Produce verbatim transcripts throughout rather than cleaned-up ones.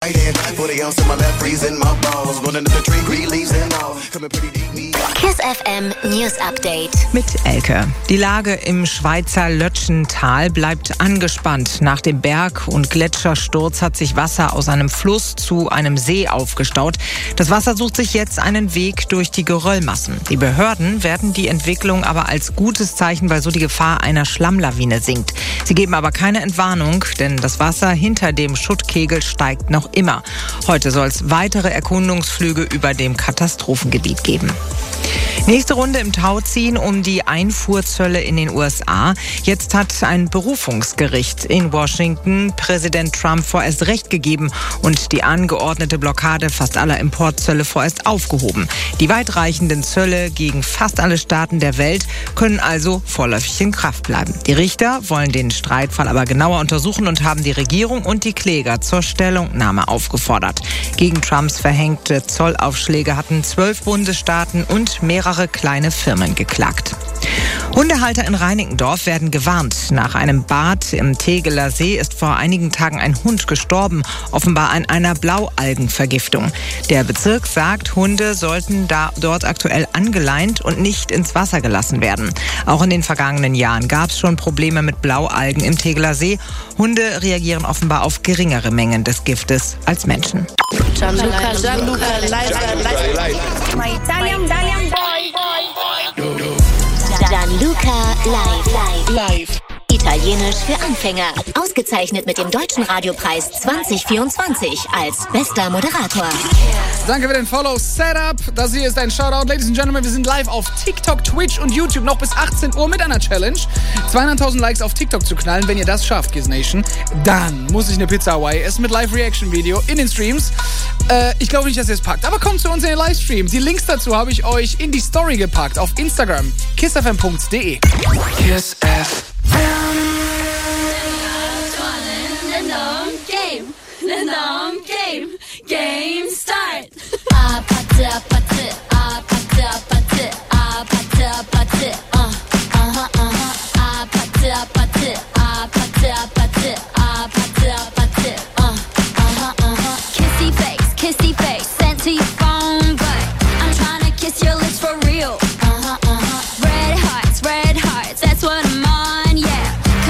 Kiss F M News Update mit Elke. Die Lage im Schweizer Lötschental bleibt angespannt. Nach dem Berg- und Gletschersturz hat sich Wasser aus einem Fluss zu einem See aufgestaut. Das Wasser sucht sich jetzt einen Weg durch die Geröllmassen. Die Behörden werden die Entwicklung aber als gutes Zeichen, weil so die Gefahr einer Schlammlawine sinkt. Sie geben aber keine Entwarnung, denn das Wasser hinter dem Schuttkegel steigt noch immer. Heute soll es weitere Erkundungsflüge über dem Katastrophengebiet geben. Nächste Runde im Tauziehen um die Einfuhrzölle in den U S A. Jetzt hat ein Berufungsgericht in Washington Präsident Trump vorerst Recht gegeben und die angeordnete Blockade fast aller Importzölle vorerst aufgehoben. Die weitreichenden Zölle gegen fast alle Staaten der Welt können also vorläufig in Kraft bleiben. Die Richter wollen den Streitfall aber genauer untersuchen und haben die Regierung und die Kläger zur Stellungnahme aufgefordert. Gegen Trumps verhängte Zollaufschläge hatten zwölf Bundesstaaten und mehrere kleine Firmen geklagt. Hundehalter in Reinickendorf werden gewarnt. Nach einem Bad im Tegeler See ist vor einigen Tagen ein Hund gestorben, offenbar an einer Blaualgenvergiftung. Der Bezirk sagt, Hunde sollten da dort aktuell angeleint und nicht ins Wasser gelassen werden. Auch in den vergangenen Jahren gab es schon Probleme mit Blaualgen im Tegeler See. Hunde reagieren offenbar auf geringere Mengen des Giftes als Menschen. Gianluca, Gianluca, live, live, live. My Italian, Italian boy. Gianluca live. Live. Italienisch für Anfänger. Ausgezeichnet mit dem Deutschen Radiopreis zwanzig vierundzwanzig als bester Moderator. Danke für den Follow Setup. Das hier ist ein Shoutout. Ladies and Gentlemen, wir sind live auf TikTok, Twitch und YouTube noch bis achtzehn Uhr mit einer Challenge. zweihunderttausend Likes auf TikTok zu knallen. Wenn ihr das schafft, Kiss Nation, dann muss ich eine Pizza Hawaii essen mit Live-Reaction-Video in den Streams. Äh, ich glaube nicht, dass ihr es packt, aber kommt zu uns in den Livestream. Die Links dazu habe ich euch in die Story gepackt auf Instagram. kissfm punkt de. Kiss F. Game, game start. Ah, patte, patte, ah, patte, patte, ah, patte, patte, uh, aha, aha, ah, patte, patte, ah, patte, patte, ah, patte, patte, uh, aha, aha. Kissy face, kissy face, sent to your phone, but I'm trying to kiss your lips for real. Uh-huh, uh-huh. Red hearts, red hearts, that's what I'm on, yeah.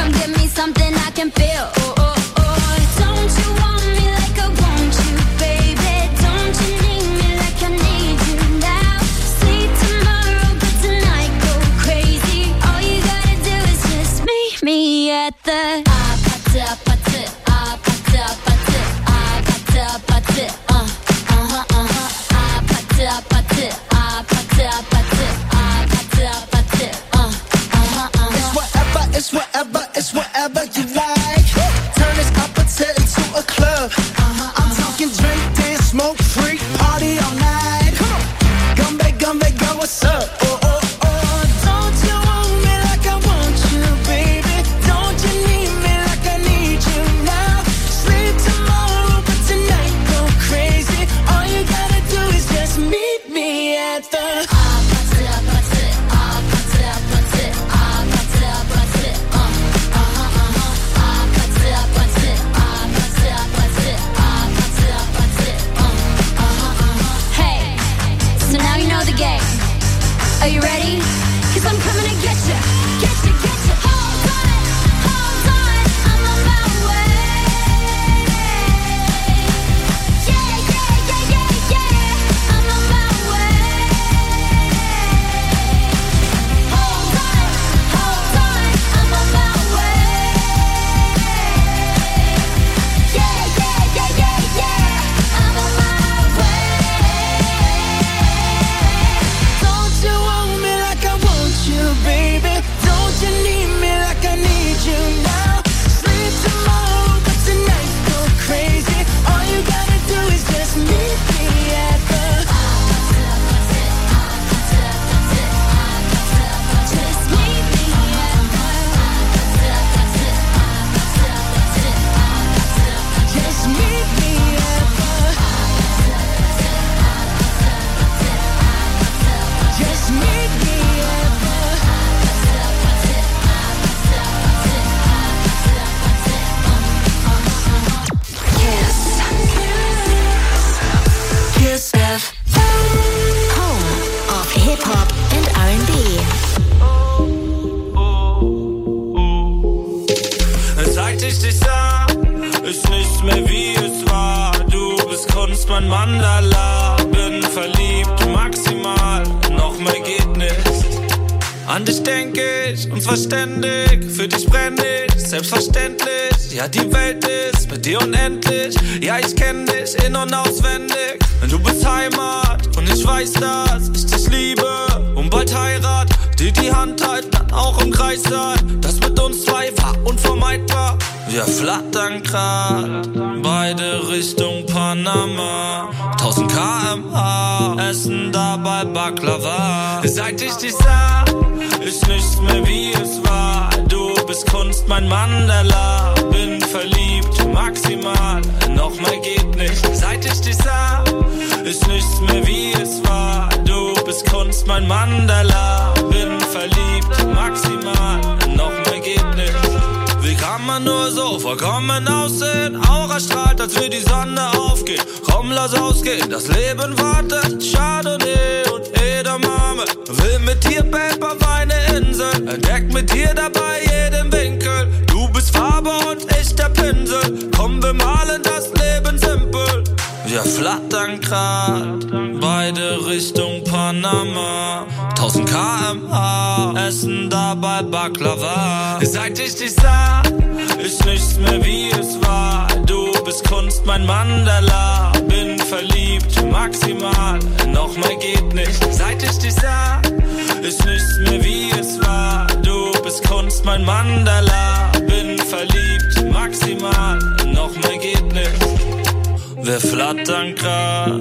kommst, mein Mandala. Bin verliebt, maximal, noch mehr geht nicht. An dich denk ich, uns verständig, für dich brenn ich, selbstverständlich. Ja, die Welt ist mit dir unendlich, ja, ich kenn dich in- und auswendig. Denn du bist Heimat und ich weiß, dass ich dich liebe. Und bald Heirat, dir die Hand halten, dann auch im Kreis sein. Das mit uns zwei war unvermeidbar. Wir flattern grad, beide Richtung Panama. tausend Kilometer pro Stunde, essen dabei Baklava. Seit ich dich sah, ist nichts mehr wie es war. Du bist Kunst, mein Mandala. Bin verliebt, maximal, noch mehr geht nicht. Seit ich dich sah, ist nichts mehr wie es war. Du bist Kunst, mein Mandala. Bin verliebt, maximal, noch mehr geht nicht. Wie kann man nur so vollkommen aussehen? Aura strahlt, als würde die Sonne aufgehen. Komm, lass ausgehen, das Leben wartet. Chardonnay und Edamame. Will mit dir, Babe, auf eine Insel. Entdeck mit dir dabei jeden Winkel. Du bist Farbe und ich der Pinsel. Komm, wir malen das Leben simpel. Wir flattern grad, beide Richtung Panama. tausend Kilometer pro Stunde, essen dabei Baklava. Seit ich dich sah, ist nichts mehr wie es war. Du bist Kunst, mein Mandala. Bin verliebt, maximal, noch mehr geht nicht. Seit ich dich sah, ist nichts mehr wie es war. Du bist Kunst, mein Mandala. Bin verliebt, maximal, noch mehr geht nicht. Wir flattern grad,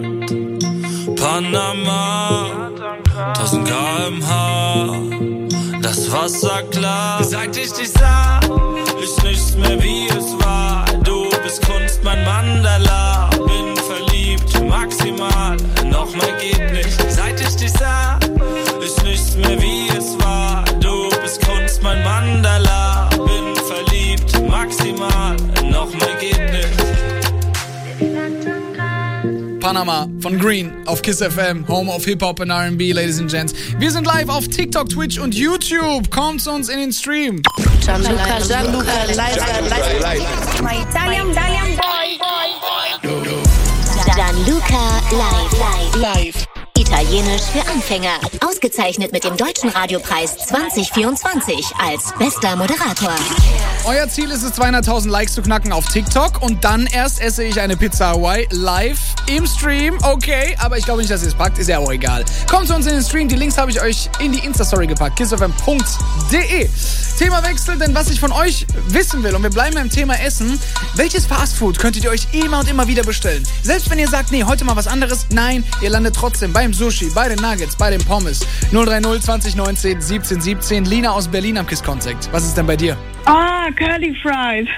Panama, tausend Kilometer pro Stunde, das Wasser klar. Seit ich dich sah, ist nichts mehr wie es war. Du bist Kunst, mein Mandala. Bin verliebt, maximal, noch mehr geht nicht. Seit ich dich sah, ist nichts mehr wie es war. Du bist Kunst, mein Mandala. Bin verliebt, maximal, noch mehr geht nicht. Panama von Green auf Kiss F M, Home of Hip-Hop und R and B, Ladies and Gents. Wir sind live auf TikTok, Twitch und YouTube. Kommt zu uns in den Stream. Gianluca, Gianluca, live, live. My Italian, Italian boy. Gianluca live. Live. Italienisch für Anfänger. Ausgezeichnet mit dem Deutschen Radiopreis zwanzig vierundzwanzig als bester Moderator. Euer Ziel ist es, zweihunderttausend Likes zu knacken auf TikTok und dann erst esse ich eine Pizza Hawaii live im Stream. Okay, aber ich glaube nicht, dass ihr es packt, ist ja auch egal. Kommt zu uns in den Stream, die Links habe ich euch in die Insta-Story gepackt, kissfm punkt de. Themawechsel, denn was ich von euch wissen will, und wir bleiben beim Thema Essen, welches Fastfood könntet ihr euch immer und immer wieder bestellen? Selbst wenn ihr sagt, nee, heute mal was anderes, nein, ihr landet trotzdem beim Sushi, bei den Nuggets, bei den Pommes. null drei null zwanzig neunzehn siebzehn siebzehn. Lina aus Berlin am KISS-Konzert. Was ist denn bei dir? Ah, Curly Fries.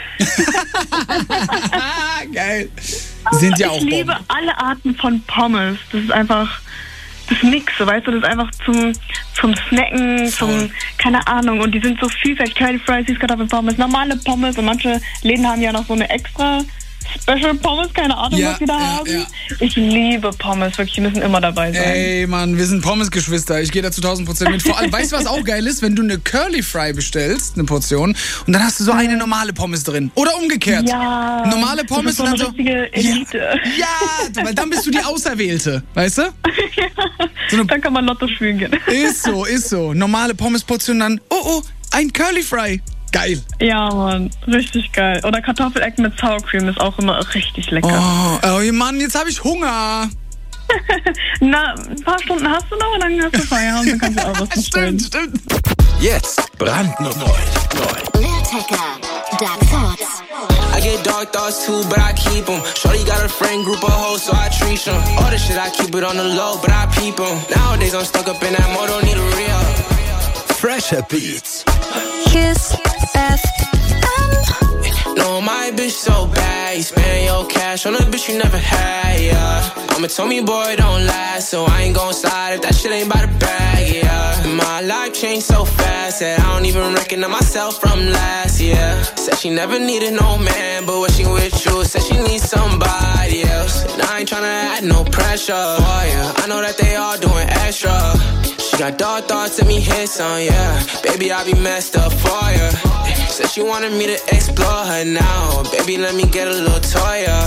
Geil. Sind ja auch Ich liebe Bomben. alle Arten von Pommes. Das ist einfach das Nix, so, weißt du, das ist einfach zum, zum Snacken, zum, keine Ahnung, und die sind so vielfältig. Curly Fries, Süßkartoffelpommes, normale Pommes, und manche Läden haben ja noch so eine extra Special Pommes, keine Ahnung, Ja, was die da ja, haben. ja. Ich liebe Pommes, wirklich, die müssen immer dabei sein. Ey, Mann, wir sind Pommes-Geschwister. Ich gehe da zu tausend Prozent mit. Vor allem, weißt du, was auch geil ist? Wenn du eine Curly Fry bestellst, eine Portion, und dann hast du so eine normale Pommes drin. Oder umgekehrt. Ja. Normale Pommes das ist so und eine dann so. richtige Elite. Ja, ja, weil dann bist du die Auserwählte, weißt du? So eine, Dann kann man Lotto spielen gehen. ist so, ist so. Normale Pommesportion, dann, oh, oh, ein Curly Fry. Geil. Ja, Mann, richtig geil. Oder Kartoffelecken mit Sour Cream ist auch immer richtig lecker. Oh, oh Mann, jetzt habe ich Hunger. Na, ein paar Stunden hast du noch und dann hast du Feierabend, dann kannst du auch was bestellen. Stimmt, stimmt. Jetzt brandneu. neu. Lil Tecca, Dark Thoughts. I get dark thoughts too, but I keep them. Shorty got a friend group of hoes, so I treat them. All this shit, I keep it on the low, but I peep them. Nowadays, I'm stuck up in that mode, don't need a real. Fresher Beats. Kiss F M. No, my bitch so bad. You spend your cash on a bitch you never had, yeah. I'm a Tommy boy, don't last, so I ain't gon' slide if that shit ain't by the bag, yeah. My life changed so fast that I don't even recognize myself from last year. Said she never needed no man, but when she with you, said she needs somebody else. And I ain't tryna add no pressure for ya. I know that they all doing extra. She got dark thoughts, let me hit some, yeah. Baby, I be messed up for ya. Said she wanted me to explore her now. Baby, let me get a little toy, yeah.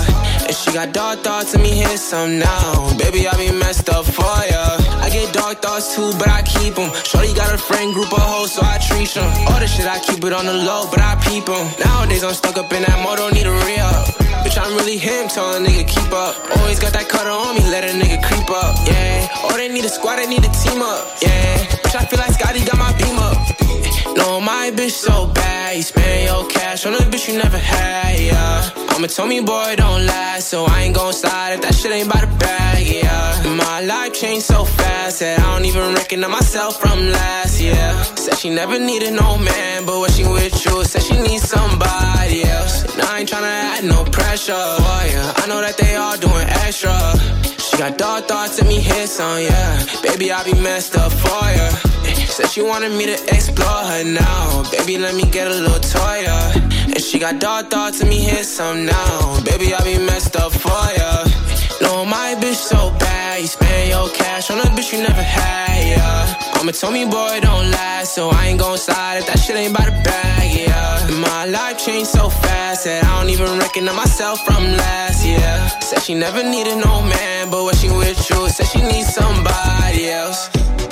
And she got dark thoughts, let me hear some now. Baby, I be messed up for ya. I get dark thoughts too, but I keep them. Shorty got a friend group of hoes, so I treat them. All the shit, I keep it on the low, but I peep them. Nowadays, I'm stuck up in that mode, don't need a re-up. Bitch, I'm really him, tell a nigga keep up. Always got that cutter on me, let a nigga creep up, yeah. Oh, they need a squad, they need a team up, yeah. Bitch, I feel like Scotty got my beam up. No, my bitch so bad, you spend your cash on a bitch you never had, yeah. I'ma tell me, boy, don't last, so I ain't gon' slide if that shit ain't by the bag, yeah. My life changed so fast that I don't even recognize myself from last year. Said she never needed no man, but when she with you, said she needs somebody else. And I ain't tryna add no pressure, oh yeah. I know that they all doing extra. She got dark thoughts, let me hear some, yeah. Baby, I be messed up for ya. Said she wanted me to explore her now. Baby, let me get a little toy, yeah. And she got dark thoughts, let me hear some now. Baby, I be messed up for ya. No, my bitch so bad, you spend your cash on a bitch you never had, yeah. I'ma tell me, boy, don't last, so I ain't gon' slide if that shit ain't by the bag, yeah. My life changed so fast that I don't even recognize myself from last year. Said she never needed no man, but when she with you, said she needs somebody else.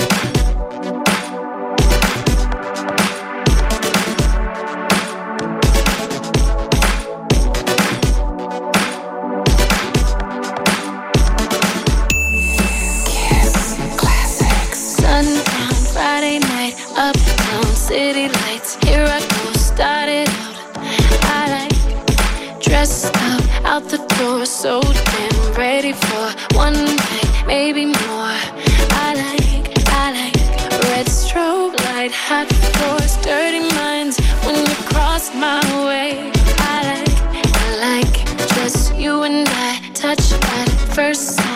Sundown, Friday night, uptown, city lights. Here I go, started out. I like dressed up, out the door, so damn ready for one night, maybe more. I like, I like red strobe light, hot floors, dirty minds. When you cross my way, I like, I like just you and I, touch at first sight.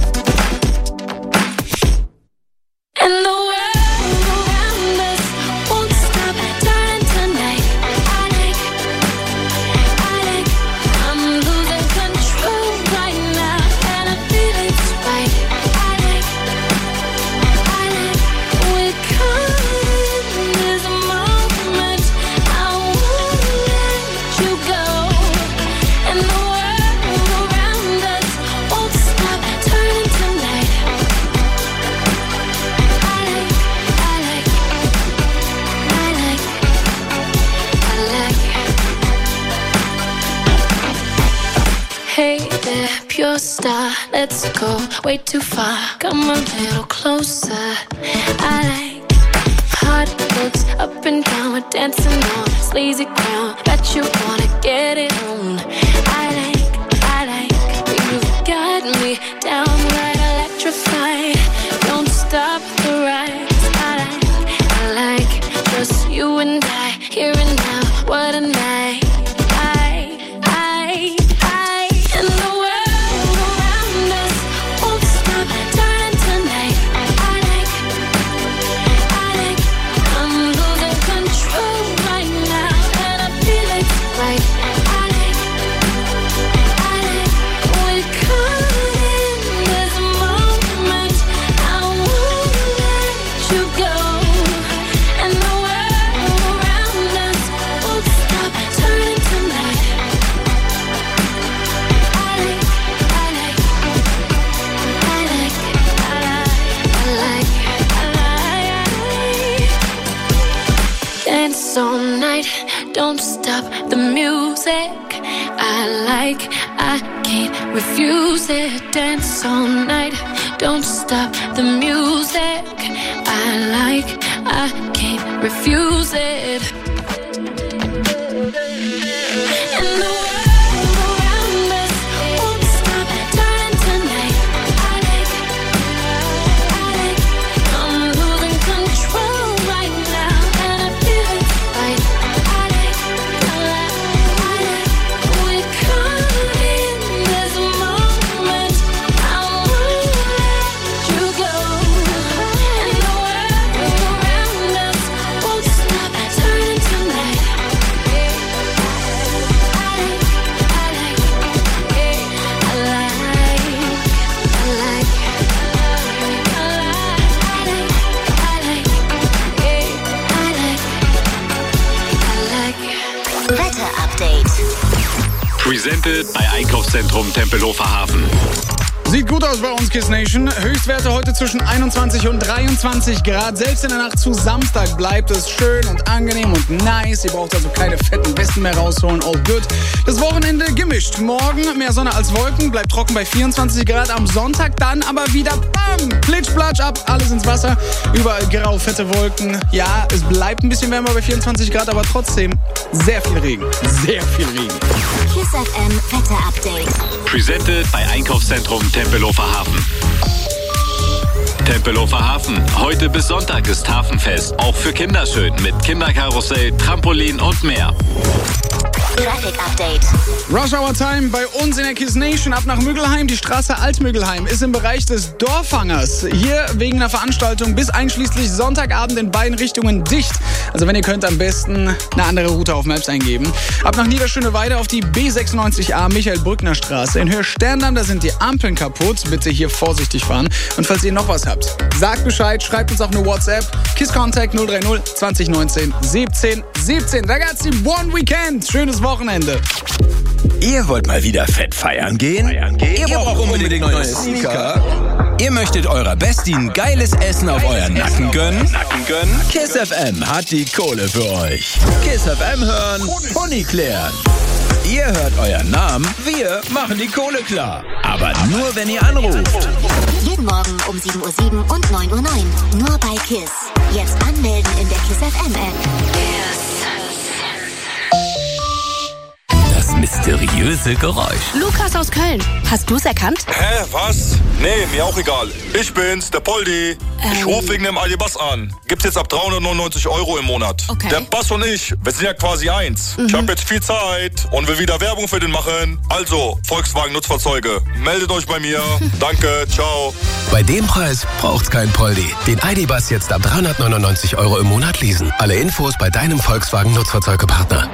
And the world around us won't stop turning tonight. I like, I like, I'm losing control right now, and I feel it's right. I like, I like, we're caught in this moment. I won't let you go. And the world around us won't stop turning tonight. Hey there, pure star, let's go way too far. Come a little closer. I like hot looks up and down, we're dancing on sleazy ground. Bet you wanna get it on. I like, I like, you've got me downright electrified. Don't stop the rise. I like, I like, just you and I, here and now. What a night. All night, don't stop the music. I like, I can't refuse it. Dance all night, don't stop the music. I like, I can't refuse it. And the world around us won't stop turning tonight. I like, I like, I'm losing control right now, and I feel it right. I like, I like, I like, we're caught in this moment. I won't let you go. And the world around us won't stop turning Presented bei Einkaufszentrum Tempelhofer Hafen. Sieht gut aus bei uns, Kiss Nation. Höchstwerte heute zwischen einundzwanzig und dreiundzwanzig Grad. Selbst in der Nacht zu Samstag bleibt es schön und angenehm und nice. Ihr braucht also keine fetten Westen mehr rausholen. All good. Das Wochenende gemischt. Morgen mehr Sonne als Wolken. Bleibt trocken bei vierundzwanzig Grad. Am Sonntag dann aber wieder bam! Plitsch, platsch ab. Alles ins Wasser. Überall grau, fette Wolken. Ja, es bleibt ein bisschen wärmer bei vierundzwanzig Grad, aber trotzdem sehr viel Regen. Sehr viel Regen. Kiss F M Wetter-Update. Presented bei Einkaufszentrum Tempelhofer Hafen. Tempelhofer Hafen. Heute bis Sonntag ist Hafenfest. Auch für Kinder schön mit Kinderkarussell, Trampolin und mehr. Traffic Update. Rush Hour Time bei uns in der Kiss Nation. Ab nach Müggelheim. Die Straße Altmüggelheim ist im Bereich des Dorfangers. Hier wegen einer Veranstaltung bis einschließlich Sonntagabend in beiden Richtungen dicht. Also wenn ihr könnt, am besten eine andere Route auf Maps eingeben. Ab nach Niederschöneweide auf die B sechsundneunzig A Michael-Brückner-Straße. In Höhe Sterndamm, da sind die Ampeln kaputt. Bitte hier vorsichtig fahren. Und falls ihr noch was habt, sagt Bescheid, schreibt uns auch eine WhatsApp. Kiss Contact null drei null zwanzig neunzehn siebzehn siebzehn. Ragazzi, One Weekend. Schönes Wochenende. Ihr wollt mal wieder fett feiern gehen? Feiern gehen? Ihr braucht unbedingt neue Sneaker? Ihr möchtet eurer Bestie ein geiles Essen auf euren Nacken gönnen? Nacken gönnen? Kiss F M hat die Kohle für euch. Kiss F M hören, Pony klären. Ihr hört euren Namen, wir machen die Kohle klar. Aber nur, wenn ihr anruft. Jeden Morgen um sieben Uhr sieben und neun Uhr neun. Nur bei Kiss. Jetzt anmelden in der Kiss F M App. Das mysteriöse Geräusch. Lukas aus Köln. Hast du's erkannt? Hä, was? Nee, mir auch egal. Ich bin's, der Poldi. Ähm. Ich rufe wegen dem Aldi-Bass an. Gibt's jetzt ab dreihundertneunundneunzig Euro im Monat. Okay. Der Bass und ich, wir sind ja quasi eins. Mhm. Ich habe jetzt viel Zeit und will wieder Werbung für den machen. Also, Volkswagen Nutzfahrzeuge, meldet euch bei mir. Danke, ciao. Bei dem Preis braucht's kein Poldi. Den Aldi-Bass jetzt ab dreihundertneunundneunzig Euro im Monat leasen. Alle Infos bei deinem Volkswagen Nutzfahrzeugepartner.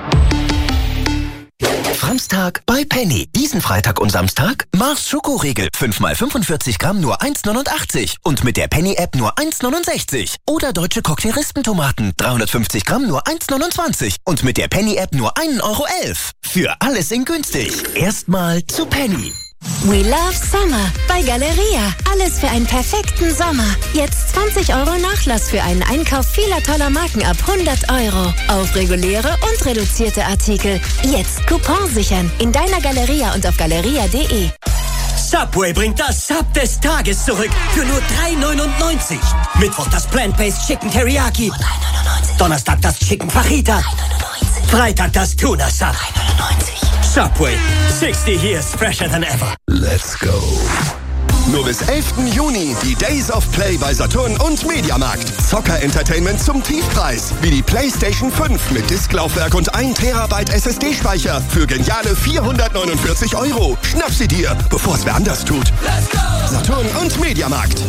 Samstag bei Penny. Diesen Freitag und Samstag Mars Schokoriegel. fünf mal fünfundvierzig Gramm nur eins neunundachtzig. Und mit der Penny-App nur eins neunundsechzig. Oder deutsche Cocktail-Rispentomaten. dreihundertfünfzig Gramm nur eins neunundzwanzig. Und mit der Penny-App nur ein Euro elf. Für alles in günstig. Erstmal zu Penny. We love Summer bei Galeria. Alles für einen perfekten Sommer. Jetzt zwanzig Euro Nachlass für einen Einkauf vieler toller Marken ab hundert Euro. Auf reguläre und reduzierte Artikel. Jetzt Coupon sichern. In deiner Galeria und auf galeria punkt de. Subway bringt das Sub des Tages zurück für nur drei neunundneunzig. Mittwoch das Plant-Based Chicken Teriyaki. drei neunundneunzig. Donnerstag das Chicken Fajita. drei neunundneunzig. Freitag das Tuna Sub. drei neunundneunzig. Subway. sixty years fresher than ever. Let's go. Nur bis elften Juni die Days of Play bei Saturn und Mediamarkt. Zocker-Entertainment zum Tiefpreis. Wie die PlayStation fünf mit Disklaufwerk und ein Terabyte S S D-Speicher für geniale vierhundertneunundvierzig Euro. Schnapp sie dir, bevor es wer anders tut. Let's go. Saturn und Mediamarkt.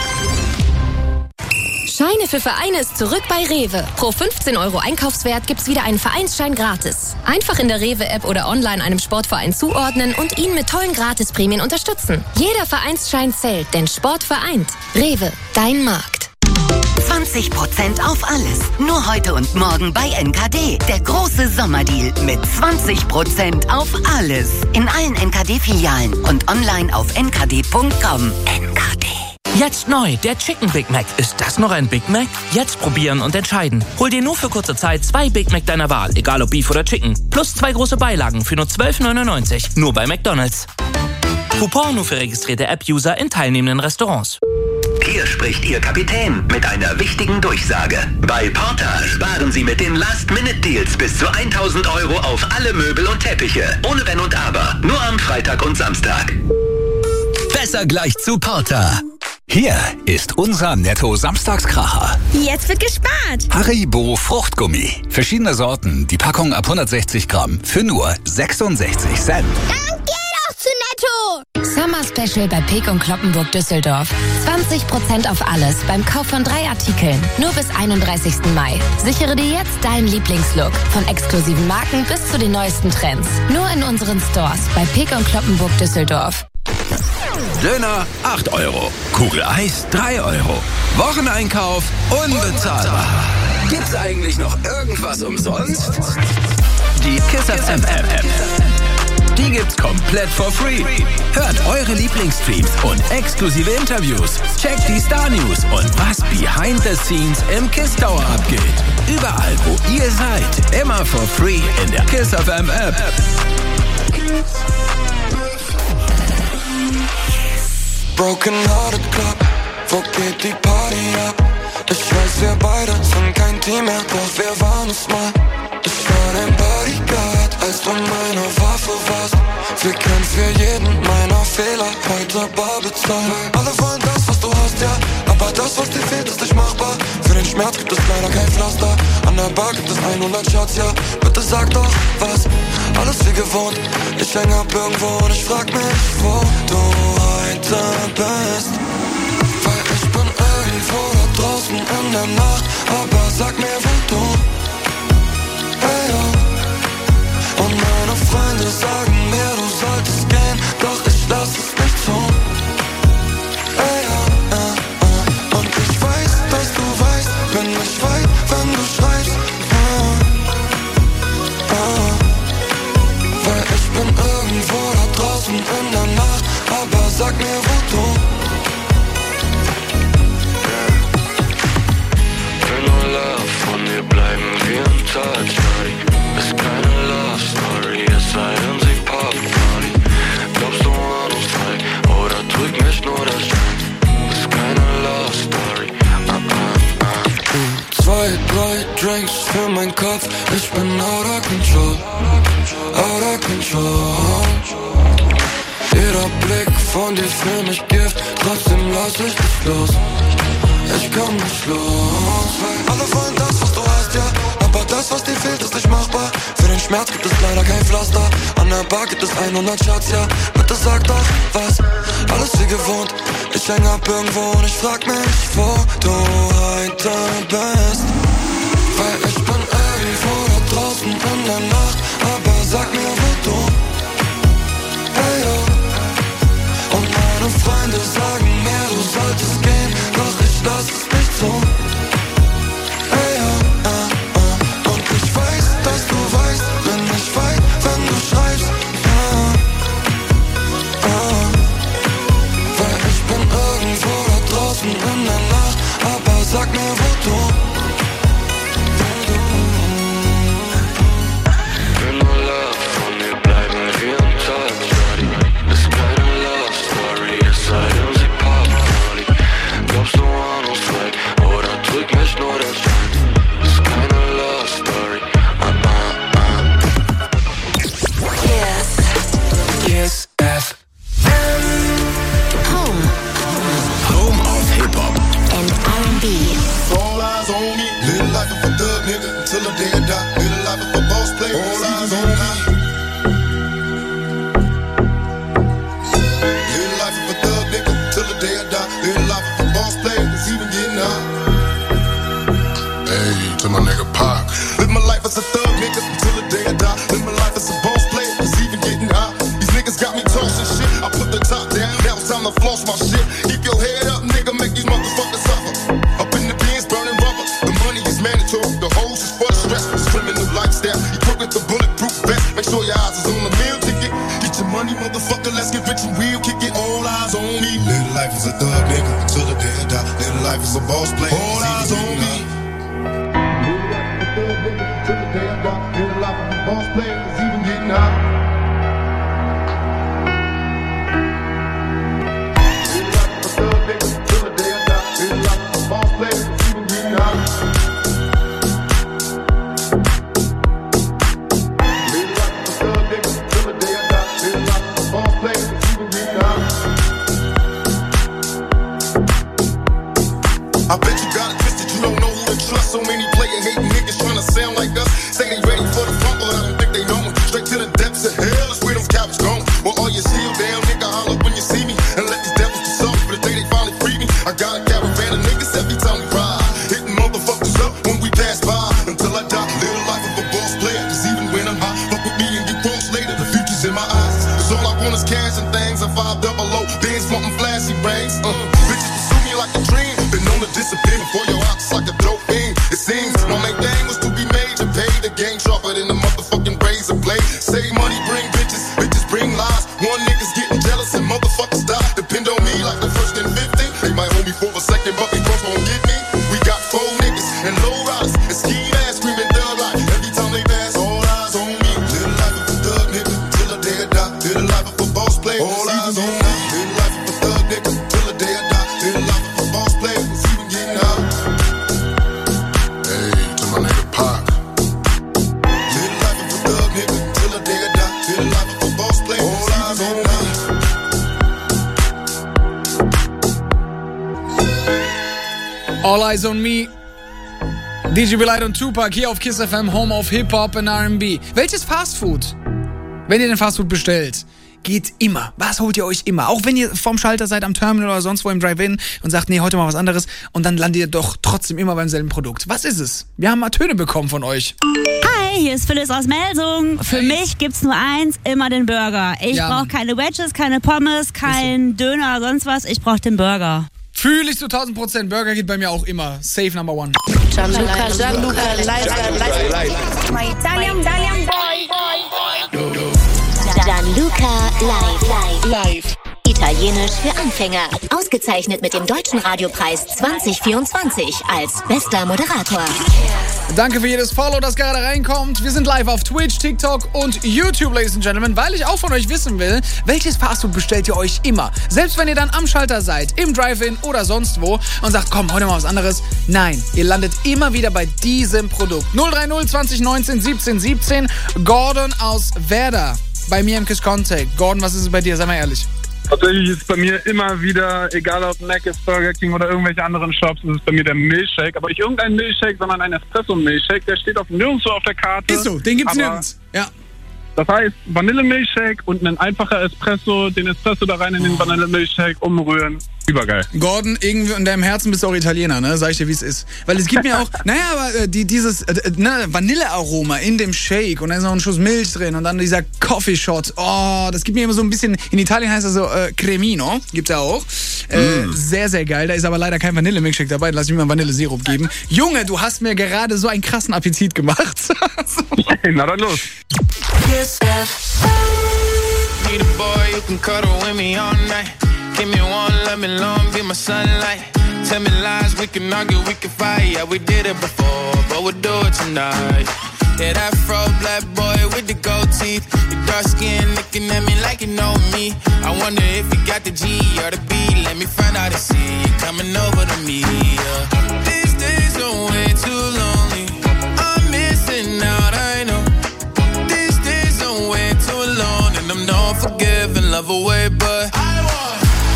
Scheine für Vereine ist zurück bei Rewe. Pro fünfzehn Euro Einkaufswert gibt's wieder einen Vereinsschein gratis. Einfach in der Rewe-App oder online einem Sportverein zuordnen und ihn mit tollen Gratisprämien unterstützen. Jeder Vereinsschein zählt, denn Sport vereint. Rewe, dein Markt. zwanzig Prozent auf alles. Nur heute und morgen bei N K D. Der große Sommerdeal mit zwanzig Prozent auf alles. In allen N K D-Filialen und online auf n k d punkt com. N K D. Jetzt neu, der Chicken Big Mac. Ist das noch ein Big Mac? Jetzt probieren und entscheiden. Hol dir nur für kurze Zeit zwei Big Mac deiner Wahl, egal ob Beef oder Chicken. Plus zwei große Beilagen für nur zwölf neunundneunzig. Nur bei McDonald's. Coupon nur für registrierte App-User in teilnehmenden Restaurants. Hier spricht Ihr Kapitän mit einer wichtigen Durchsage. Bei Porta sparen Sie mit den Last-Minute-Deals bis zu tausend Euro auf alle Möbel und Teppiche. Ohne Wenn und Aber. Nur am Freitag und Samstag. Besser gleich zu Porta. Hier ist unser Netto-Samstagskracher. Jetzt wird gespart. Haribo Fruchtgummi. Verschiedene Sorten. Die Packung ab hundertsechzig Gramm für nur sechsundsechzig Cent. Dann geh doch zu Netto. Summer Special bei Peek und Kloppenburg Düsseldorf. zwanzig Prozent auf alles beim Kauf von drei Artikeln. Nur bis einunddreißigsten Mai. Sichere dir jetzt deinen Lieblingslook. Von exklusiven Marken bis zu den neuesten Trends. Nur in unseren Stores bei Peek und Kloppenburg Düsseldorf. Döner acht Euro. Kugel Eis drei Euro. Wocheneinkauf unbezahlbar. Gibt's eigentlich noch irgendwas umsonst? Die Kiss F M App. Die gibt's komplett for free. Hört eure Lieblingsstreams und exklusive Interviews. Checkt die Star News und was behind the scenes im Kiss Tower abgeht. Überall, wo ihr seid. Immer for free in der Kiss F M App. Broken Hearted Club, wo geht die Party ab? Ich weiß, wir beide sind kein Team mehr, doch wir waren es mal. Ich war dein Bodyguard, als du meine Waffe warst. Wir können für jeden meiner Fehler heute bar bezahlen. Alle wollen das, was du hast, ja, aber das, was dir fehlt, ist nicht machbar. Für den Schmerz gibt es leider kein Pflaster. An der Bar gibt es hundert Shots, ja, bitte sag doch was. Alles wie gewohnt, ich häng ab irgendwo und ich frag mich, wo du heute bist. Weil ich bin irgendwo da draußen in der Nacht, aber sag mir, wo du. Hey, oh. Und meine Freunde sagen mir, du solltest gehen, doch ich lass es nicht zu. Hey, oh, oh, oh. Und ich weiß, dass du weißt, bin ich weit, wenn du schreibst. Oh, oh. Weil ich bin irgendwo da draußen in der Nacht, aber sag mir, wo du. Will nur Love, von dir bleiben wir im Touch, Shawty. Ist keine Love Story, es sei denn sie Pop Party. Glaubst du an uns zwei, oder trügt mich nur der Schein? Ist keine Love Story, ah, ah, ah. Zwei, drei Drinks für meinen Kopf, ich bin out of control, out of control. Jeder Blick von dir für mich Gift, trotzdem lass ich dich los. Ich komm nicht los. Alle wollen das, was du hast, ja, aber das, was dir fehlt, ist nicht machbar. Für den Schmerz gibt es leider kein Pflaster. An der Bar gibt es hundert Shots, ja, bitte sag doch was. Alles wie gewohnt, ich häng ab irgendwo und ich frag mich, wo du heute bist. Weil ich bin irgendwo da draußen in der Nacht, aber sag mir, wo du. Hey, oh. Und meine Freunde sagen mir, du solltest gehen, doch ich lass es nicht zu. Hey, oh, oh, oh. Und ich weiß, dass du weißt, bin ich weit, wenn du schreibst. Oh, oh. Weil ich bin irgendwo da draußen in der Nacht, aber sag mir, wo du. Will nur Love, von dir bleiben wir im Touch, Shawty. Ist keine Love Story, es sei denn sie Pop Party. Glaubst du an uns zwei, oder trügt mich nur der Schein? Ist keine Love Story, ah, ah, ah. Kiss. Kiss F M. Home. Home of Hip-Hop and R and B. All eyes on me. Live life of a thug nigga until the day I die. Live life of a boss player. All eyes on me. Live life of a thug nigga until the day I die. Live life of a boss player. It's even getting high. Hey, to my nigga Pac. Live my life as a thug nigga until the day I die. Live my life as a boss player. It's even getting high. These niggas got me tossing shit. I put the top down. Now it's time to floss my shit. Keep your head up, nigga. Make these motherfuckers suffer. Up in the bins, burning rubber. The money is mandatory. The hoes is for the stress. It's criminal lifestyle. Equipped with the bulletproof vest. Make sure your eyes is on the meal ticket. Get your money, motherfucker. Let's get rich and real. Kick it. All eyes on me. Live life as a thug nigga until the day I die. Live life as a boss player. All eyes on me. Live life as a thug nigga until the day I die. Live life as a boss player. It's even getting high. I bet you got it twisted, you don't know who to trust. So many player hating niggas trying to sound like us. Say they ready for the front, but I don't think they know me. Straight to the depths All Eyes on Me. D J Belite und Tupac hier auf Kiss F M, Home of Hip-Hop und R and B. Welches Fastfood, wenn ihr den Fastfood bestellt, geht immer? Was holt ihr euch immer? Auch wenn ihr vorm Schalter seid, am Terminal oder sonst wo im Drive-In und sagt, nee, heute mal was anderes und dann landet ihr doch trotzdem immer beim selben Produkt. Was ist es? Wir haben mal Töne bekommen von euch. Hi, hier ist Phyllis aus Melsung. Für Hi. mich gibt's nur eins, immer den Burger. Ich Ja, brauche Mann. keine Wedges, keine Pommes, kein Döner, sonst was. Ich brauche den Burger. Fühle ich zu tausend Prozent. Burger geht bei mir auch immer. Safe number one. Gianluca, Gianluca, live, live. My Italian, Italian boy. Gianluca live, live, live. Italienisch für Anfänger. Ausgezeichnet mit dem Deutschen Radiopreis zwanzig vierundzwanzig als bester Moderator. Danke für jedes Follow, das gerade reinkommt. Wir sind live auf Twitch, TikTok und YouTube, Ladies and Gentlemen, weil ich auch von euch wissen will, welches Fastfood bestellt ihr euch immer? Selbst wenn ihr dann am Schalter seid, im Drive-In oder sonst wo und sagt, komm, heute mal was anderes. Nein, ihr landet immer wieder bei diesem Produkt. null drei null zwanzig neunzehn siebzehn siebzehn. Gordon aus Werder bei mir im Kiss Contact. Gordon, was ist es bei dir? Sei mal ehrlich. Tatsächlich ist es bei mir immer wieder, egal ob Mc's, Burger King oder irgendwelche anderen Shops, ist es bei mir der Milchshake. Aber nicht irgendein Milchshake, sondern ein Espresso-Milchshake. Der steht auf nirgendwo auf der Karte. Ist so, den gibt's aber nirgends. Ja. Das heißt, Vanillemilchshake und ein einfacher Espresso, den Espresso da rein in den Vanillemilchshake umrühren. Übergeil. Gordon, irgendwie in deinem Herzen bist du auch Italiener, ne? Sag ich dir, wie es ist. Weil es gibt mir auch, naja, aber äh, die, dieses äh, ne, Vanillearoma in dem Shake und dann ist noch ein Schuss Milch drin und dann dieser Coffee Shot. Oh, das gibt mir immer so ein bisschen, in Italien heißt das so äh, Cremino, gibt's ja auch. Äh, mm. Sehr, sehr geil. Da ist aber leider kein Vanillemilchshake dabei, lass ich mir mal Vanillesirup geben. Junge, du hast mir gerade so einen krassen Appetit gemacht. Na dann los. Need a boy who can cuddle with me all night. Give me one, let me long, be my sunlight. Tell me lies, we can argue, we can fight. Yeah, we did it before, but we'll do it tonight. Yeah, that fro black boy with the gold teeth. Your dark skin looking at me like you know me. I wonder if you got the G or the B. Let me find out and see you coming over to me. Yeah. These days are way too lonely. I'm missing out, I know. These days are way too long, and I'm not forgiving, love away, but I want.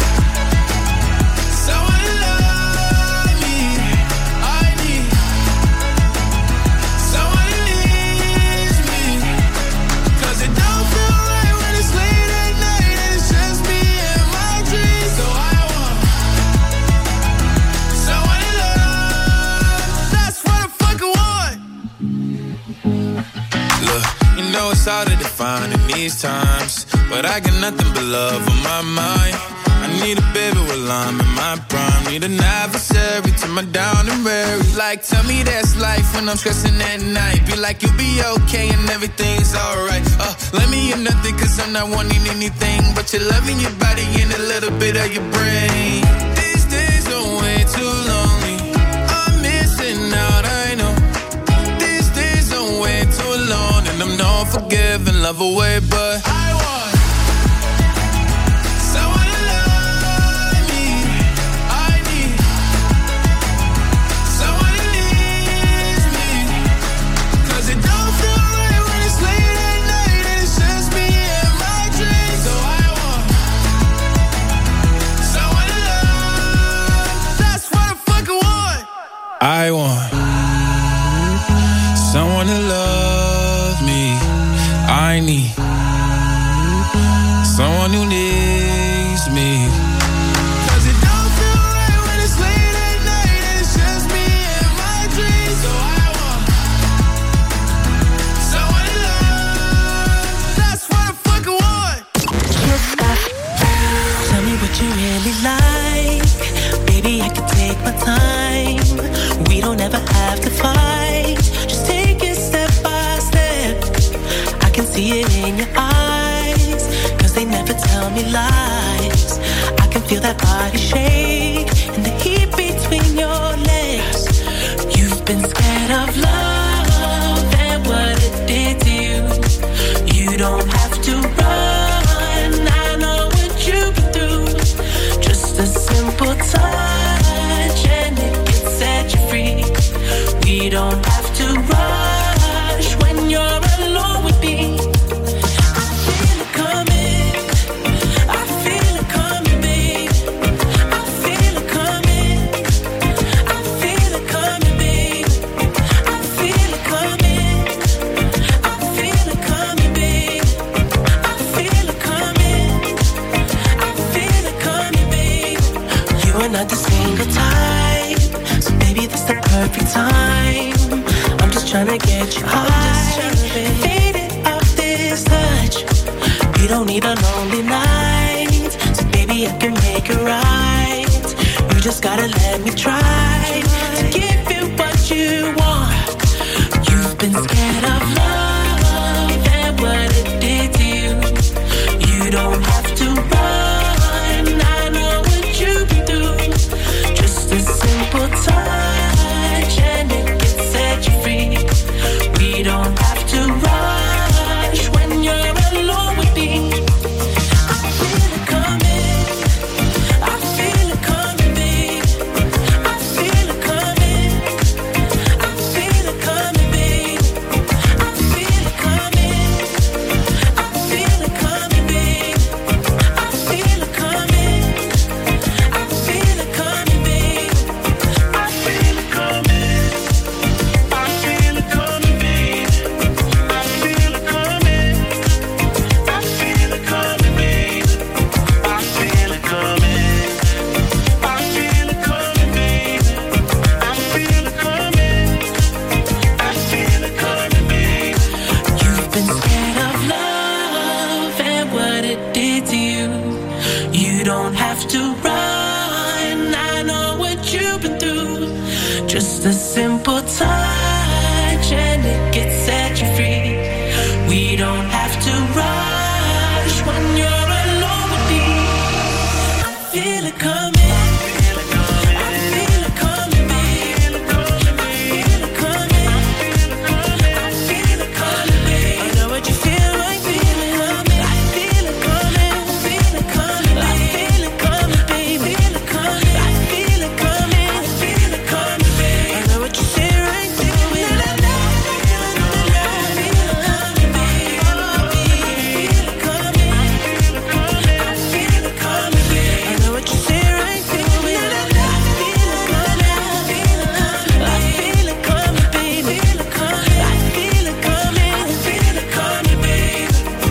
It's hard to define in these times, but I got nothing but love on my mind. I need a baby while I'm in my prime. Need an adversary to my down and weary. Like, tell me that's life when I'm stressing at night. Be like, you'll be okay and everything's alright. Uh, let me in nothing cause I'm not wanting anything but you're loving your body and a little bit of your brain. These days are way too lonely. I'm missing out, I know. These days are way too long, and I'm not forgiving, love away, but I want someone to love me. I need someone who needs me. Cause it don't feel right when it's late at night and it's just me and my dreams. So I want someone to love. That's what I fucking want. I want someone to love me. I need someone who needs me. Cause it don't feel right when it's late at night and it's just me and my dreams. So I want someone to love. That's what I fucking want. Tell me what you really like. Baby, I can take my time. We don't ever have to fight. Just take it step by step. I can see it in your eyes, cause they never tell me lies. I can feel that body shake and the heat between your legs. You've been scared of love and what it did to you. You don't have to run, I know what you've been through. Just a simple touch and it can set you free. We don't have to rush when you're alone with me. I feel it coming, I feel it coming, babe. I feel it coming, I not the single type, so baby, this the perfect time. I'm just trying to get you high, faded off this touch. You don't need a lonely night, so baby, I can make it right. You just gotta let me try to give you what you want. You've been scared of love and what it did to you. You don't have to run, I know what you can do. Just a simple touch and it can set you free. We don't have to rush when you're alone with me. I feel it coming, I feel it coming, babe. I feel it coming, I feel it coming, babe. I feel it coming, I feel it coming, babe. I feel it coming, I feel it coming, babe. I feel it coming, I feel it coming, babe. I feel it coming, I feel it coming, babe. I feel it coming, I feel it coming, babe. I feel it coming, I feel it coming, babe. You've been scared of love and what it did to you. You don't have to run, I know what you've been through. Just a simple touch and it gets set you free. We don't have to rush when you're alone with me. I feel it coming. I feel it coming, babe. I feel it coming. I feel it coming, babe. I know what you feel like, feel it coming. I feel it coming, feel it coming. I feel it coming, babe. Feel it coming. I feel it coming, I feel it coming, babe. I know what you feel right, feel it. I feel it coming, babe. Feel it coming. I feel it coming, babe. I know what you feel right, feel it. I feel it coming, I feel it coming, babe. Feel it coming. I feel it coming, I feel it coming, babe.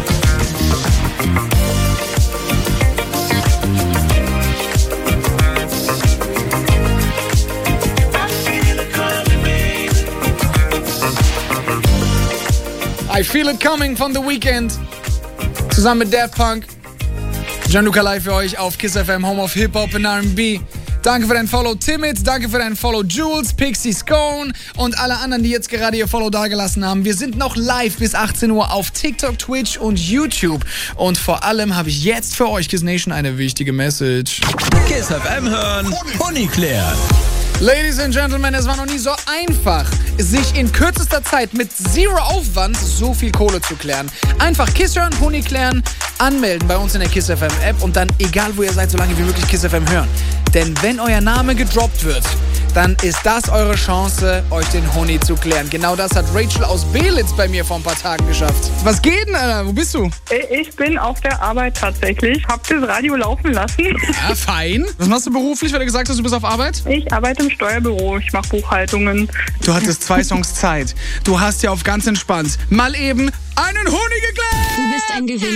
I Feel It Coming von The Weeknd. Zusammen mit Daft Punk. Gianluca live für euch auf Kiss F M, Home of Hip Hop und R and B. Danke für dein Follow, Timid. Danke für dein Follow, Jules, Pixie Scone und alle anderen, die jetzt gerade ihr Follow dagelassen haben. Wir sind noch live bis achtzehn Uhr auf TikTok, Twitch und YouTube. Und vor allem habe ich jetzt für euch, Kiss Nation, eine wichtige Message. Kiss F M hören, Honig klären. Ladies and Gentlemen, es war noch nie so einfach, sich in kürzester Zeit mit zero Aufwand so viel Kohle zu klären. Einfach Kiss hören, Honig klären, anmelden bei uns in der Kiss F M App und dann, egal wo ihr seid, so lange wie möglich Kiss F M hören. Denn wenn euer Name gedroppt wird, dann ist das eure Chance, euch den Honig zu klären. Genau das hat Rachel aus Belitz bei mir vor ein paar Tagen geschafft. Was geht denn, Alter? Wo bist du? Ich bin auf der Arbeit tatsächlich. Hab das Radio laufen lassen. Ja, fein. Was machst du beruflich, weil du gesagt hast, du bist auf Arbeit? Ich arbeite im Steuerbüro. Ich mache Buchhaltungen. Du hattest zwei Songs Zeit. Du hast ja auf ganz entspannt mal eben einen Honig geklärt. Du bist ein Gewinner.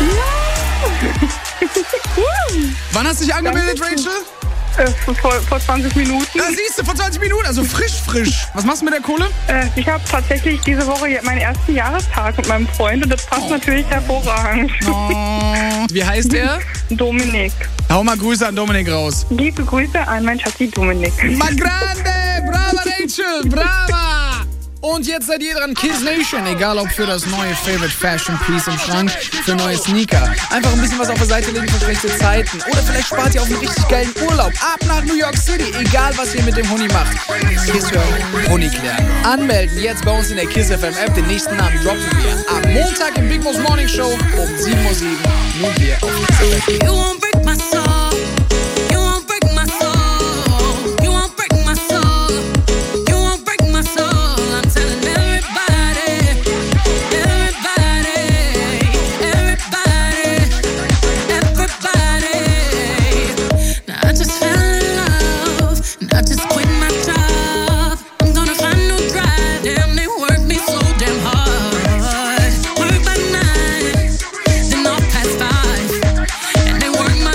Wann hast du dich angemeldet, Rachel? Äh, vor, vor zwanzig Minuten. Da siehst du, vor zwanzig Minuten, also frisch, frisch. Was machst du mit der Kohle? Äh, ich habe tatsächlich diese Woche meinen ersten Jahrestag mit meinem Freund und das passt oh. natürlich hervorragend. Oh. Wie heißt er? Dominik. Hau mal Grüße an Dominik raus. Liebe Grüße an mein Schatzi Dominik. Ma grande! Brava Rachel! Brava! Und jetzt seid ihr dran, Kiss Nation. Egal ob für das neue Favorite Fashion Piece im Schrank, für neue Sneaker. Einfach ein bisschen was auf der Seite legen für schlechte Zeiten. Oder vielleicht spart ihr auf einen richtig geilen Urlaub. Ab nach New York City. Egal was ihr mit dem Honig macht. Kiss hören, Honig klären. Anmelden jetzt bei uns in der Kiss F M App. Den nächsten Namen droppen wir am Montag im Big Boss Morning Show um sieben Uhr sieben. Nur hier auf Kiss F M. You won't break my soul. You won't break my soul. You won't break my soul. You won't break my soul. I'm telling everybody, everybody, everybody, everybody. Now I just fell in love. And I just quit my job. I'm gonna find no drive. Damn, they work me so damn hard. Work by nine, then off past five. And they work my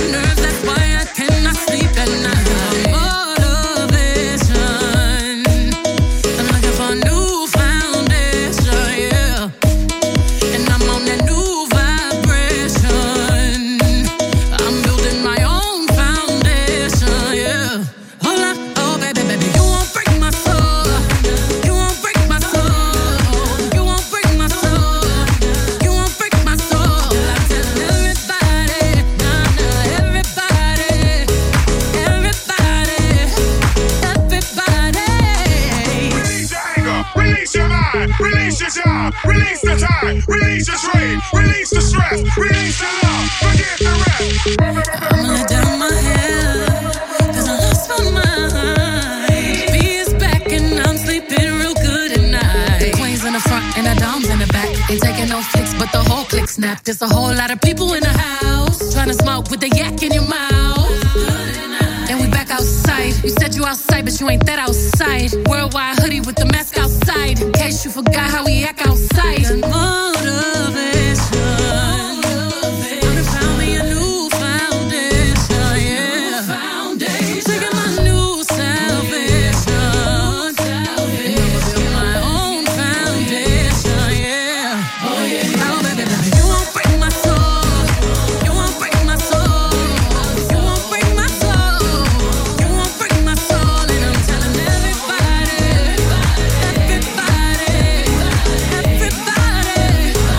release the time, release the strain, release the stress, release the love, forget the rest. I'm gonna down my head, cause I lost my mind. B is back and I'm sleeping real good at night. The queen's in the front and the dom's in the back. Ain't taking no flicks, but the whole click snap. There's a whole lot of people in the house trying to smoke with the yak in your mouth. And we back outside. You said you outside, but you ain't that outside. Worldwide hoodie with the mask outside. In case you forgot how we act outside. Motivation. Gonna found me a new foundation, yeah. Taking my new salvation. Building my own foundation, yeah. Oh, baby, baby, you won't break my soul. You won't break my soul. You won't break my soul. You won't break my soul. And I'm telling everybody, everybody, everybody,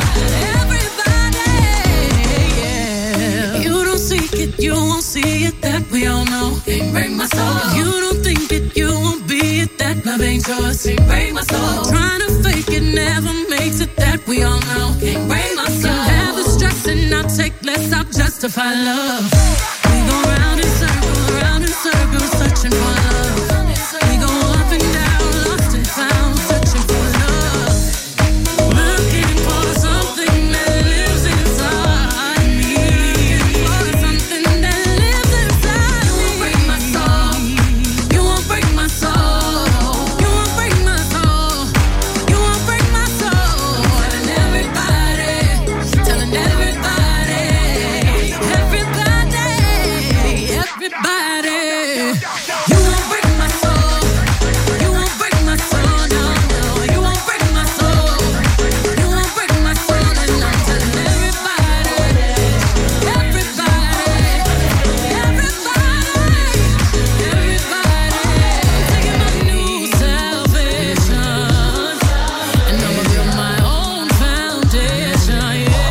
everybody, yeah. You don't seek it, you won't see it, that we all know. Can't break my soul. If you don't think it, you won't be it, that love ain't yours. Can't break my soul. Trying to fake it never makes it, that we all know. Can't break my soul. Have the stress and I'll take less, I'll justify love. We go round in circles, round in circles, searching for love. We go up and down, lost and found, searching for love. Looking for something that lives inside me. For something that lives inside me. You won't break my soul. You won't break my soul. You won't break my soul. You won't break my soul. Telling everybody, telling everybody, everybody, everybody. You won't break my soul. You won't break my soul, no, no. You won't break my soul. You won't break my soul, and I'm telling everybody, everybody, everybody, everybody. Taking my new salvation, and I'ma build my own foundation,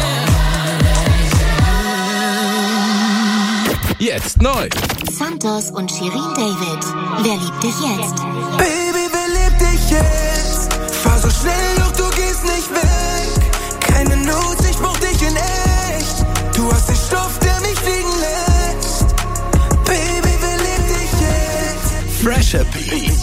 yeah. Jetzt neu. Santos und Shirin David. Wer liebt dich jetzt? Baby, wer liebt dich jetzt? Fahr so schnell, doch du gehst nicht weg. Keine Notes, ich brauch dich in echt. Du hast den Stoff, der mich fliegen lässt. Baby, wer liebt dich jetzt? Fresher Beats.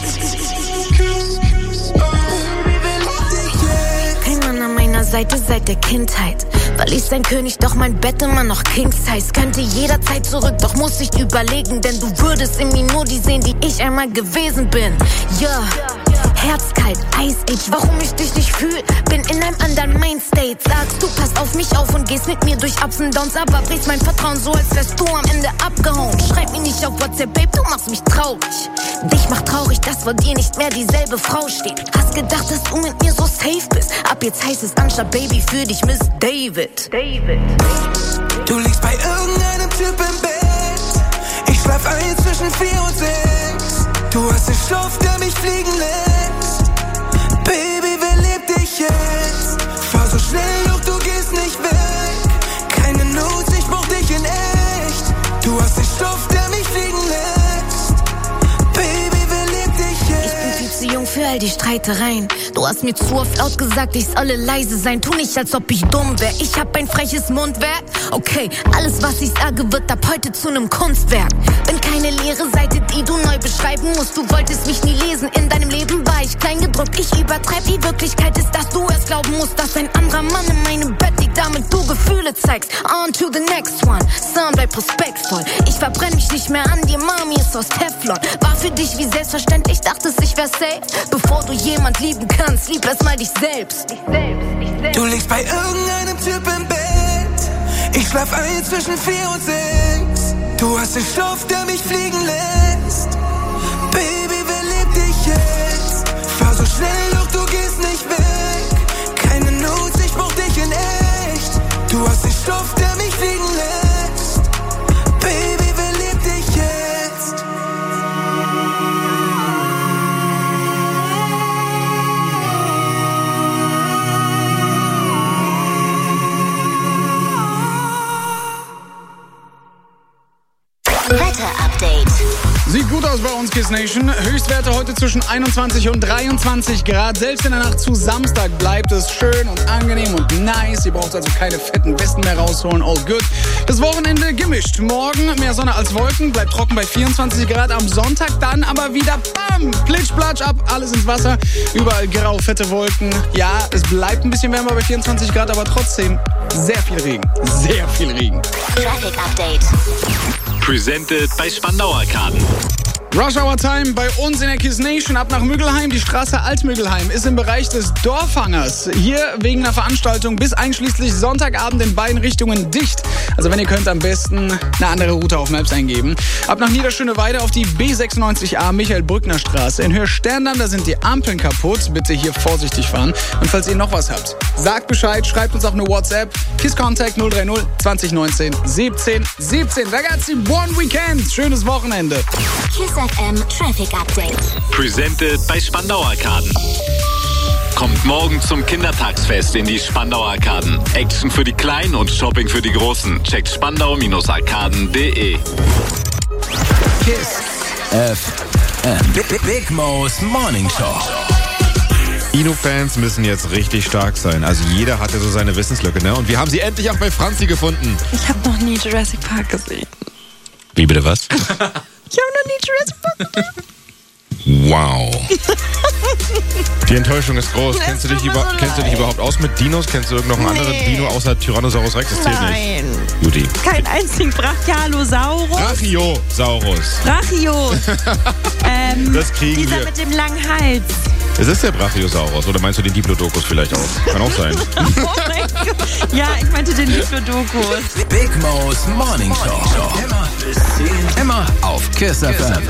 Kein Mann an meiner Seite seit der Kindheit. Weil ich sein König, doch mein Bett immer noch King Size. Könnte jederzeit zurück, doch muss ich überlegen. Denn du würdest in mir nur die sehen, die ich einmal gewesen bin. Ja, herzkalt, Ice Age. Warum ich dich nicht fühl, bin in einem anderen Mindstate. Sagst du, passt auf mich auf und gehst mit mir durch Ups und Downs. Aber brichst mein Vertrauen so, als wärst du am Ende abgehauen. Schreib mir nicht auf WhatsApp, Babe, du machst mich traurig. Dich macht traurig, dass vor dir nicht mehr dieselbe Frau steht. Hast gedacht, dass du mit mir so safe bist. Ab jetzt heißt es anstatt Baby für dich Miss David. David. Du liegst bei irgendeinem Typ im Bett. Ich schlaf ein zwischen vier und sechs. Du hast den Stoff, der mich fliegen lässt. Baby, wer liebt dich jetzt? Fahr so schnell, doch du gehst nicht weg. Keine Notes, ich brauch dich in echt. Du hast den Stoff, der mich fliegen lässt. Baby, wer liebt dich jetzt? Ich bin viel zu jung für all die Streitereien. Du hast mir zu oft laut gesagt, ich solle leise sein. Tu nicht, als ob ich dumm wär. Ich hab ein freches Mundwerk. Okay, alles, was ich sage, wird ab heute zu nem Kunstwerk. Bin keine leere Seite, die du neu beschreiben musst. Du wolltest mich nie lesen, in deinem Leben war ich klein gedruckt. Ich übertreib, die Wirklichkeit ist, dass du erst glauben musst, dass ein anderer Mann in meinem Bett liegt, damit du Gefühle zeigst. On to the next one, Son, bleib respektvoll. Ich verbrenn mich nicht mehr an dir, Mami ist aus Teflon. War für dich wie selbstverständlich, dachtest ich wär safe. Bevor du jemand lieben kannst, lieb erstmal dich selbst. Dich selbst, dich selbst. Du liegst bei irgendeinem Typ im Bett. Ich schlaf ein zwischen vier und sechs. Du hast den Stoff, der mich fliegen lässt. Baby, wer liebt dich jetzt? Fahr so schnell, doch du gehst nicht weg. Keine Notes, ich brauch dich in echt. Du hast den Stoff, der mich fliegen lässt. Baby, wer liebt dich jetzt? Wetter-Update. Sieht gut aus bei uns, Kiss Nation. Höchstwerte heute zwischen einundzwanzig und dreiundzwanzig Grad. Selbst in der Nacht zu Samstag bleibt es schön und angenehm und nice. Ihr braucht also keine fetten Westen mehr rausholen. All good. Das Wochenende gemischt. Morgen mehr Sonne als Wolken. Bleibt trocken bei vierundzwanzig Grad. Am Sonntag dann aber wieder bam! Plitsch, platsch ab. Alles ins Wasser. Überall grau, fette Wolken. Ja, es bleibt ein bisschen wärmer bei vierundzwanzig Grad, aber trotzdem sehr viel Regen. Sehr viel Regen. Traffic Update. Presented bei Spandau Arkaden. Rush Hour Time bei uns in der Kiss Nation. Ab nach Müggelheim. Die Straße Altmüggelheim ist im Bereich des Dorfhangers. Hier wegen einer Veranstaltung bis einschließlich Sonntagabend in beiden Richtungen dicht. Also wenn ihr könnt, am besten eine andere Route auf Maps eingeben. Ab nach Niederschöneweide auf die B sechsundneunzig A Michael-Brückner Straße. In Höhe-Sterndamm, da sind die Ampeln kaputt. Bitte hier vorsichtig fahren. Und falls ihr noch was habt, sagt Bescheid, schreibt uns auch eine WhatsApp. Kiss Contact null drei null zwanzig neunzehn siebzehn siebzehn. Ragazzi, buon Weekend. Schönes Wochenende. Kiss F M Traffic Update. Presented bei Spandau Arkaden. Kommt morgen zum Kindertagsfest in die Spandau Arkaden. Action für die Kleinen und Shopping für die Großen. Checkt spandau arkaden punkt de. Kiss F M. Big, Big Mo's Morning Show. Inu-Fans müssen jetzt richtig stark sein. Also jeder hatte so seine Wissenslücke, ne? Und wir haben sie endlich auch bei Franzi gefunden. Ich habe noch nie Jurassic Park gesehen. Wie bitte was? Ich habe noch nie Jurassic Park gesehen. Wow. Die Enttäuschung ist groß. Kennst du, dich über, so kennst du dich überhaupt aus mit Dinos? Kennst du irgendeinen nee. anderen Dino außer Tyrannosaurus Rex? Das zählt Nein. nicht. Judy. Kein einzigen Brachiosaurus. Brachiosaurus. Brachios. ähm, das kriegen dieser wir. mit dem langen Hals. Es ist der Brachiosaurus. Oder meinst du den Diplodocus vielleicht auch? Kann auch sein. Oh mein Gott. Ja, ich meinte den Diplodocus. Big Mo's Morning Show. Immer bis zehn. Immer auf Kiss F M.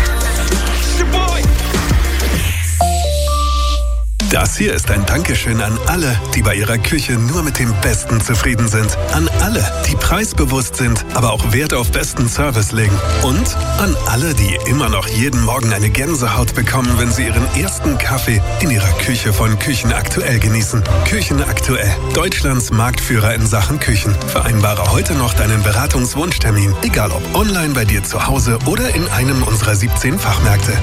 Das hier ist ein Dankeschön an alle, die bei ihrer Küche nur mit dem Besten zufrieden sind. An alle, die preisbewusst sind, aber auch Wert auf besten Service legen. Und an alle, die immer noch jeden Morgen eine Gänsehaut bekommen, wenn sie ihren ersten Kaffee in ihrer Küche von Küchenaktuell genießen. Küchenaktuell, Deutschlands Marktführer in Sachen Küchen. Vereinbare heute noch deinen Beratungswunschtermin, egal ob online bei dir zu Hause oder in einem unserer siebzehn Fachmärkte.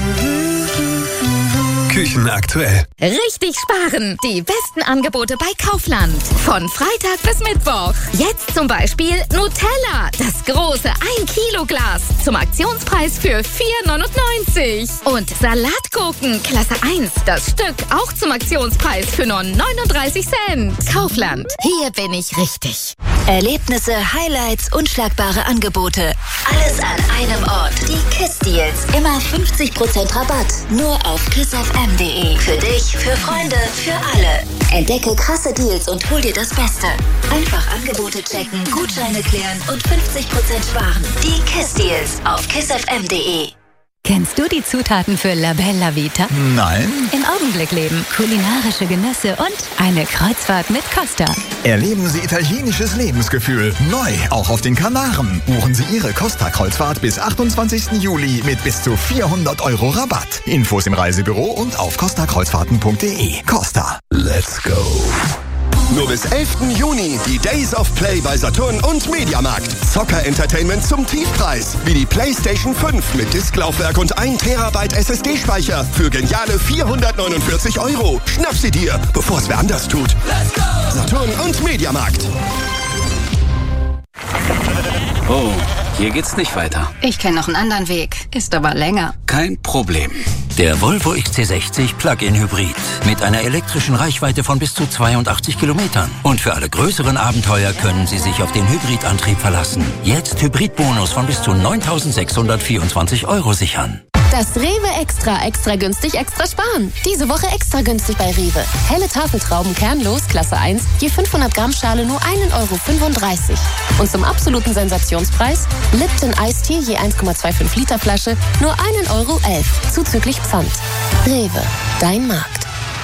Küchenaktuell. Richtig sparen. Die besten Angebote bei Kaufland. Von Freitag bis Mittwoch. Jetzt zum Beispiel Nutella. Das große ein Kilo Glas. Zum Aktionspreis für vier neunundneunzig. Und Salatgurken Klasse eins. Das Stück auch zum Aktionspreis für nur neununddreißig Cent. Kaufland. Hier bin ich richtig. Erlebnisse, Highlights, unschlagbare Angebote. Alles an einem Ort. Die Kiss Deals. Immer fünfzig Prozent Rabatt. Nur auf kiss f m punkt de. Für dich, für Freunde, für alle. Entdecke krasse Deals und hol dir das Beste. Einfach Angebote checken, Gutscheine klären und fünfzig Prozent sparen. Die Kiss Deals auf kiss f m punkt de. Kennst du die Zutaten für La Bella Vita? Nein. Im Augenblick leben, kulinarische Genüsse und eine Kreuzfahrt mit Costa. Erleben Sie italienisches Lebensgefühl. Neu, auch auf den Kanaren. Buchen Sie Ihre Costa-Kreuzfahrt bis achtundzwanzigsten Juli mit bis zu vierhundert Euro Rabatt. Infos im Reisebüro und auf costa kreuzfahrten punkt de. Costa. Let's go. Nur bis elften Juni die Days of Play bei Saturn und Mediamarkt. Zocker-Entertainment zum Tiefpreis. Wie die PlayStation fünf mit Disklaufwerk und ein Terabyte S S D-Speicher für geniale vierhundertneunundvierzig Euro. Schnapp sie dir, bevor es wer anders tut. Let's go! Saturn und Mediamarkt. Oh, hier geht's nicht weiter. Ich kenne noch einen anderen Weg. Ist aber länger. Kein Problem. Der Volvo X C sechzig Plug-in Hybrid. Mit einer elektrischen Reichweite von bis zu zweiundachtzig Kilometern. Und für alle größeren Abenteuer können Sie sich auf den Hybridantrieb verlassen. Jetzt Hybridbonus von bis zu neuntausendsechshundertvierundzwanzig Euro sichern. Das Rewe Extra, extra günstig, extra sparen. Diese Woche extra günstig bei Rewe. Helle Tafeltrauben kernlos, Klasse eins, je fünfhundert Gramm Schale nur ein Euro fünfunddreißig. Und zum absoluten Sensationspreis Lipton Iced Tea je eins Komma fünfundzwanzig Liter Flasche nur ein Euro elf, zuzüglich Pfand. Rewe, dein Markt.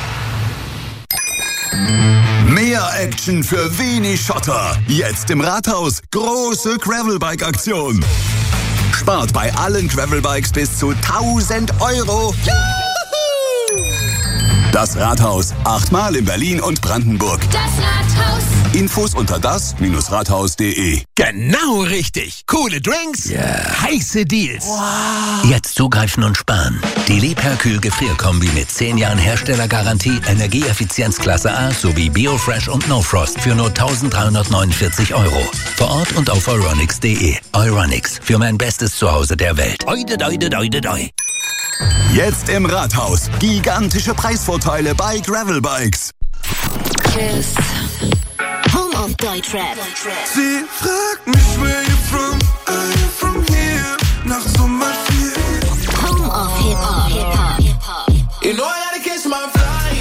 Mehr Action für wenig Schotter. Jetzt im Rathaus. Große Gravelbike-Aktion. Spart bei allen Gravelbikes bis zu tausend Euro. Juhu! Das Rathaus. Achtmal in Berlin und Brandenburg. Das Rathaus. Infos unter das Rathaus punkt de. Genau richtig. Coole Drinks, yeah. Heiße Deals. Wow. Jetzt zugreifen und sparen. Die Liebherr-Kühl Gefrierkombi mit zehn Jahren Herstellergarantie, Energieeffizienz Klasse A sowie Biofresh und No Frost für nur eintausenddreihundertneunundvierzig Euro. Vor Ort und auf euronics punkt de. Euronics, für mein bestes Zuhause der Welt. Oide, oide, oide, oide. Jetzt im Rathaus. Gigantische Preisvorteile bei Gravelbikes. Kiss. Home of Deutschrap. Sie fragt mich, where you from? I'm from here. Nach Sommer vier. Home of Hip-Hop. Hip-Hop. You know I gotta catch my flight.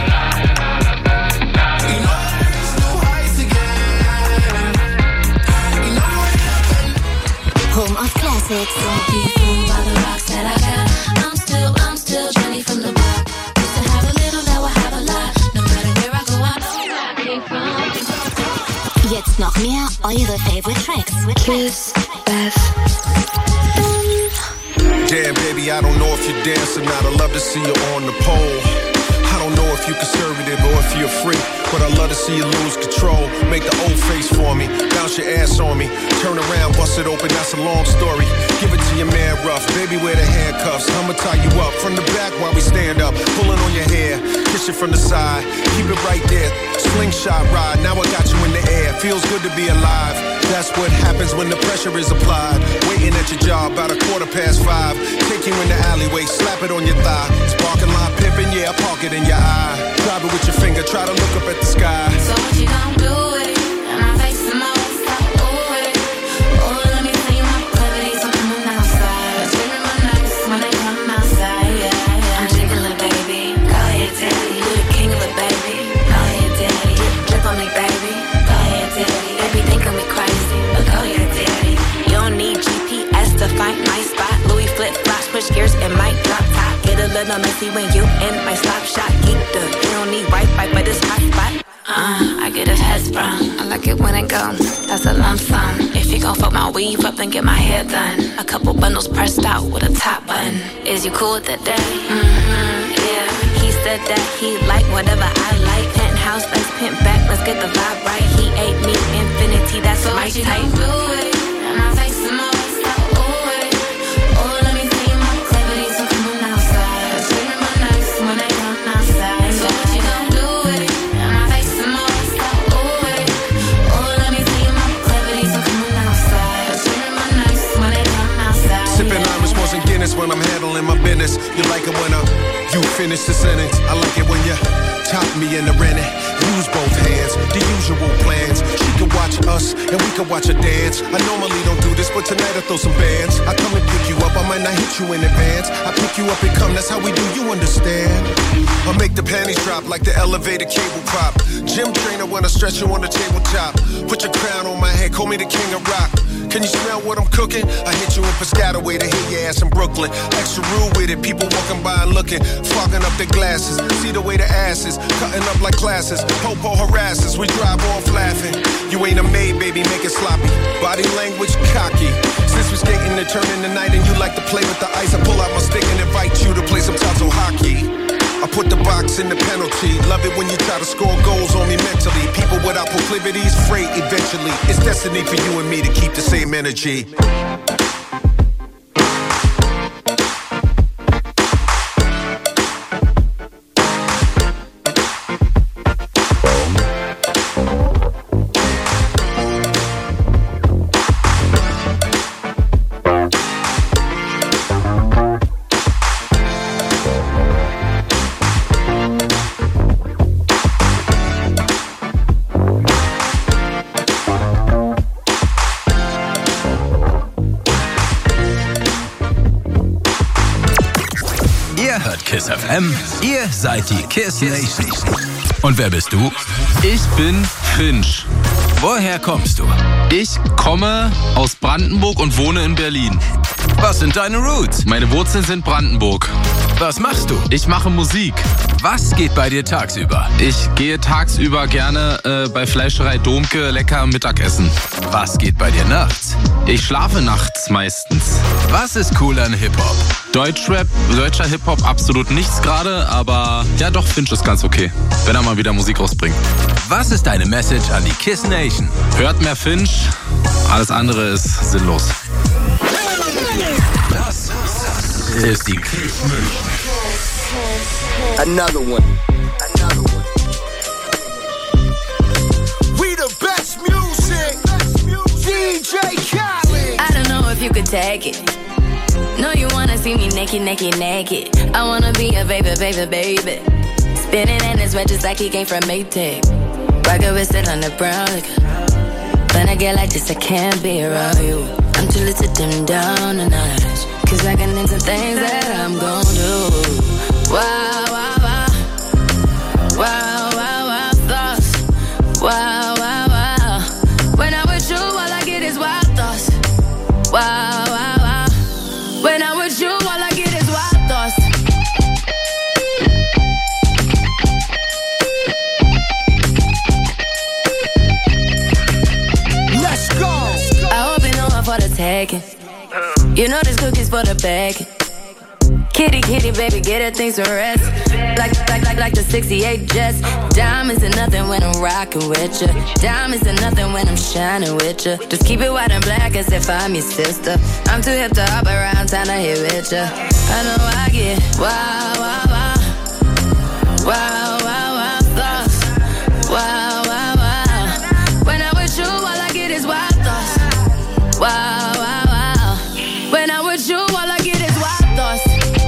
You know I gotta reach new heights again. You know what? Home of Classics. Don't be fooled by the rocks that I got. I'm still, I'm still Jenny from the block. Used to have a little, now I have a lot. No matter where I go, I know where I came from. Jetzt noch mehr eure Favorite Tracks. Kiss F. Damn, baby, I don't know if you're dancing or not. I love to see you on the pole. I don't know if you're conservative or if you're a freak, but I love to see you lose control. Make the old face for me, bounce your ass on me. Turn around, bust it open, that's a long story. Give it to your man rough, baby, wear the handcuffs. I'ma tie you up from the back while we stand up. Pulling on your hair, kiss you from the side. Keep it right there, slingshot ride. Now I got you in the air, feels good to be alive. That's what happens when the pressure is applied. Waiting at your job, about a quarter past five. Take you in the alleyway, slap it on your thigh. Sparking line pimping, yeah, I park it in your eye. Drive it with your finger, try to look up at the sky. So what you gon' do with it? And my face and my waist, I ooh with it. Oh, let me tell you my proclivities are coming outside. Screaming my nights when they come outside, yeah, yeah. I'm jiggling, baby, call your daddy. You the king of it, baby, call your daddy. Flip on me, baby, call your daddy. They be thinking me crazy, but call your daddy. You don't need G P S to find my spot. Louis flip flops, switch gears and might drop top. Get a little messy when you in my slop shot. Keep the, you don't need Wi-Fi for this hot spot. Uh, I get his head sprung. I like it when it goes. That's a lump sum. If you gon' fuck my weave up, then get my hair done. A couple bundles pressed out with a top button. Is you cool with that day? Mm-hmm, yeah. He said that he like whatever I like. Penthouse, let's pimp back. Let's get the vibe right. He ate me infinity. That's so my type. Do it. And my face and my waist, I ooh it. Oh, let me tell you my proclivities are coming outside. Screaming my nights when they come outside. So what you gon' do with it? And my face and my waist, I ooh it. Oh, let me tell you my proclivities are coming outside. Screaming my nights when they come outside. Sipping Irish wasn't Guinness when I'm handling my business. You like it when I, you finish the sentence. I like it when you top me in the rennet. Use both hands, the usual plans. She can watch us and we can watch her dance. I normally don't do this, but tonight I throw some bands. I come and pick you up, I might not hit you in advance. I pick you up and come, that's how we do, you understand. I make the panties drop like the elevator cable prop. Gym trainer when I stretch you on the tabletop. Put your crown on my head, call me the king of rock. Can you smell what I'm cooking? I hit you in Piscataway to hit your ass in Brooklyn. Extra rude with it, people walking by and looking, fogging up their glasses. See the way the ass is, cutting up like classes. Popo harasses, we drive off laughing. You ain't a maid, baby, make it sloppy. Body language cocky. Since we skating and turning the night and you like to play with the ice, I pull out my stick and invite you to play some Tazo hockey. I put the box in the penalty. Love it when you try to score goals on me mentally. People without proclivities, fray eventually. It's destiny for you and me to keep the same energy. Kiss F M, ihr seid die Kiss Nation. Und wer bist du? Ich bin Finch. Woher kommst du? Ich komme aus Brandenburg und wohne in Berlin. Was sind deine Roots? Meine Wurzeln sind Brandenburg. Was machst du? Ich mache Musik. Was geht bei dir tagsüber? Ich gehe tagsüber gerne äh, bei Fleischerei Domke lecker Mittagessen. Was geht bei dir nachts? Ich schlafe nachts meistens. Was ist cool an Hip-Hop? Deutschrap, deutscher Hip-Hop absolut nichts gerade, aber ja doch, Finch ist ganz okay, wenn er mal wieder Musik rausbringt. Was ist deine Message an die Kiss Nation? Hört mehr Finch, alles andere ist sinnlos. Das ist die Kiss Nation. Another one. Another one. We the best music. D J Khaled. I don't know if you could take it. No, you wanna see me naked, naked, naked. I wanna be a baby, baby, baby. Spinning in his red just like he came from Maytag. Rocket with it on the brown liquor. When I get like this, I can't be around you. I'm too little to dim down the notch. Cause I can into things that I'm gon' do. Wow, wow, wow. Wow, wow, wow, thoughts. Wow, wow, wow. When I'm with you, all I get is wild thoughts. Wow, wow, wow. When I'm with you, all I get is wild thoughts. Let's go. I hope you know I'm for the taking. You know this cookie's for the bag. Kitty, kitty, baby, get her things to rest. Like, like, like, like the sixty-eight Jets. Diamonds are nothing when I'm rocking with ya. Diamonds are nothing when I'm shining with ya. Just keep it white and black as if I'm your sister. I'm too hip to hop around town to hit with ya. I know I get wow, wow, wow. Wow, wow, wow, thoughts. Wow, wow, wow. When I'm with you, all I get is wild thoughts. Wow, wow, wow. When I'm with you, all I get is wild thoughts.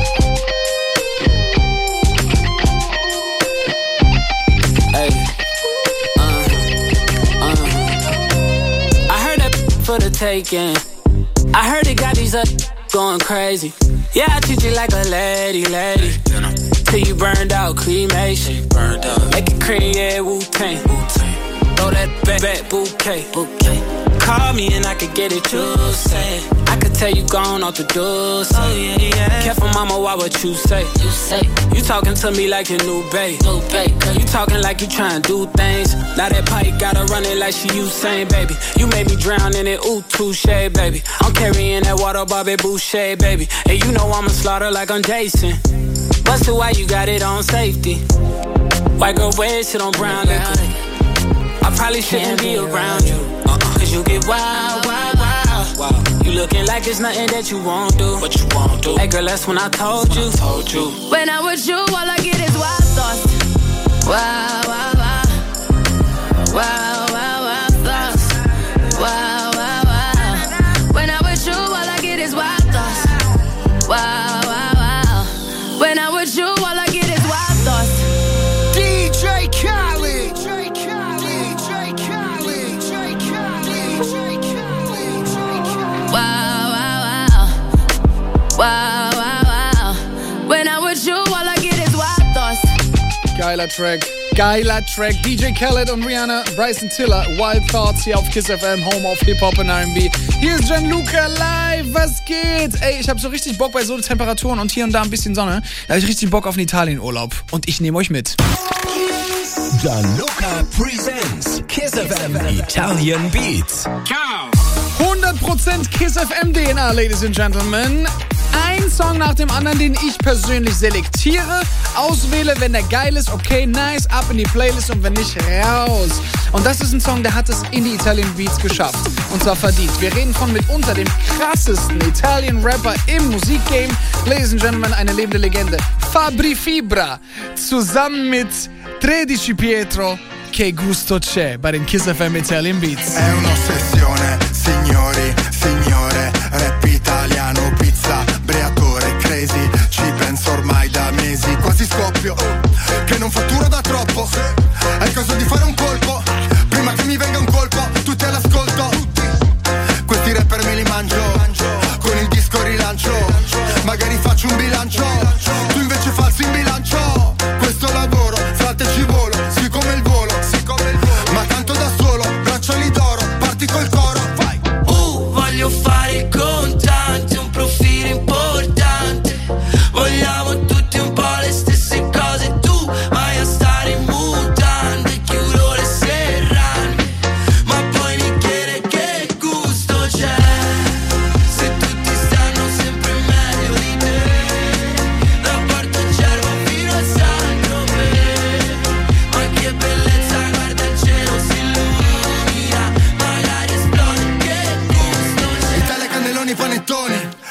Hey, uh, uh. I heard that for the taking. I heard it got these up going crazy. Yeah, I treat you like a lady, lady. Till you burned out, cremation. Make it cream, yeah, Wu-Tang. Throw that back, back bouquet. Call me and I could get it, you say. I could tell you gone off the door, say. Oh, yeah, yeah. Careful, mama, why what you say? You say. You talking to me like your new babe. New babe, girl. You talking like you trying to do things. Now that pipe gotta run it like she Usain, baby. You made me drown in it, ooh, touche, baby. I'm carrying that water, Bobby Boucher, baby. And you know I'ma slaughter like I'm Jason. Busted, why you got it on safety? White girl, red shit on brown liquor. I probably shouldn't be around you. Cause you get wild, wild, wild, wild. You looking like it's nothing that you won't do. What you won't do. Hey girl, that's when I told you. Told you. When I'm with you, all I get is wild thoughts. Wow, wow, wow. Wow, wow, wow, thoughts. Wow, wow, wow. When I'm with you, all I get is wild thoughts. Wow, wow, wow. When I'm with you, all I get is wild thoughts. D J Khaled. Wow, wow, wow. Wow, wow, wow. When I'm with you, all I get is wild thoughts. Geiler Track. Geiler Track. D J Khaled und Rihanna, Bryson Tiller, Wild Thoughts hier auf Kiss F M, Home of Hip-Hop und R and B. Hier ist Gianluca live, was geht? Ey, ich hab so richtig Bock bei so Temperaturen und hier und da ein bisschen Sonne. Da hab ich richtig Bock auf einen Italienurlaub und ich nehme euch mit. Gianluca presents Kiss F M Italian Beats. Ciao. hundert Prozent Kiss F M D N A, Ladies and Gentlemen. Ein Song nach dem anderen, den ich persönlich selektiere, auswähle, wenn der geil ist, okay, nice, ab in die Playlist und wenn nicht, raus. Und das ist ein Song, der hat es in die Italian Beats geschafft. Und zwar verdient. Wir reden von mitunter dem krassesten Italian Rapper im Musikgame. Ladies and Gentlemen, eine lebende Legende. Fabri Fibra. Zusammen mit tredici Pietro. Che gusto c'è bei den Kiss F M Italian Beats. È un'ossessione, signori, signore, rap italiano, pizza, breatore, crazy, ci penso ormai da mesi, quasi scoppio, che non fatturo da troppo, è il caso di fare un colpo, prima che mi venga un colpo, tutti all'ascolto, questi rapper me li mangio, con il disco rilancio, magari faccio un bilancio, tu invece falso in bilancio, questo lavoro, frate ci volo, sì come il volo, ma tanto da solo, bracciali d'oro, parti col coro, vai. Uh, voglio fare il contante, un profilo importante. Vogliamo tutti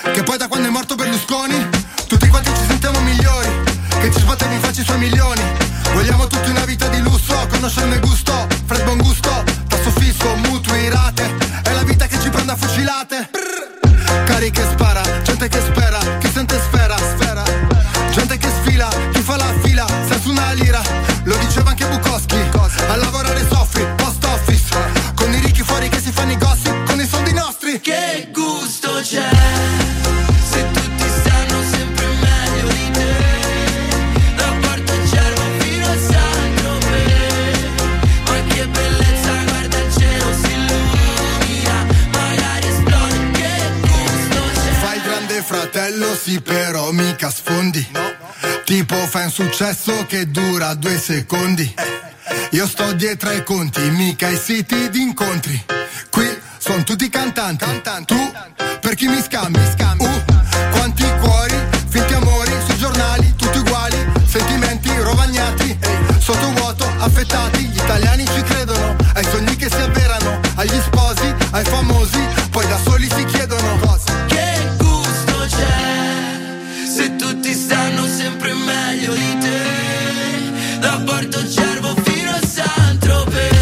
Che poi da quando è morto Berlusconi tutti quanti ci sentiamo migliori, che ci sbattevi in faccia i suoi milioni. Vogliamo tutti una vita di lusso, conoscerne gusto, fred buon gusto, tasso fisso, mutui, rate, è la vita che ci prende a fucilate. Brrr. Cari che spara, gente che spera, chi sente sfera, sfera, gente che sfila, chi fa la fila, senza una lira, lo diceva anche Bukowski, a lavorare soffri, post office, con i ricchi fuori che si fanno i gossip, con i soldi nostri. Che gusto c'è se tutti stanno sempre meglio di te, da Porto Cervo fino a Saint-Tropez, ma che bellezza, guarda il cielo si illumina, magari esplode, che gusto c'è. Fai il grande fratello sì però mica sfondi, no. Tipo fai un successo che dura due secondi, io sto dietro ai conti, mica ai siti di incontri, qui sono tutti cantanti, tu per chi mi scambi, uh, quanti cuori, finti amori sui giornali, tutti uguali, sentimenti rovagnati, sotto vuoto, affettati, gli italiani ci credono, ai sogni che si avverano, agli sposi, ai famosi, poi da soli si chiedono cosa. Che gusto c'è se tutti stanno sempre meglio di te, da Porto Cervo fino a Saint-Tropez,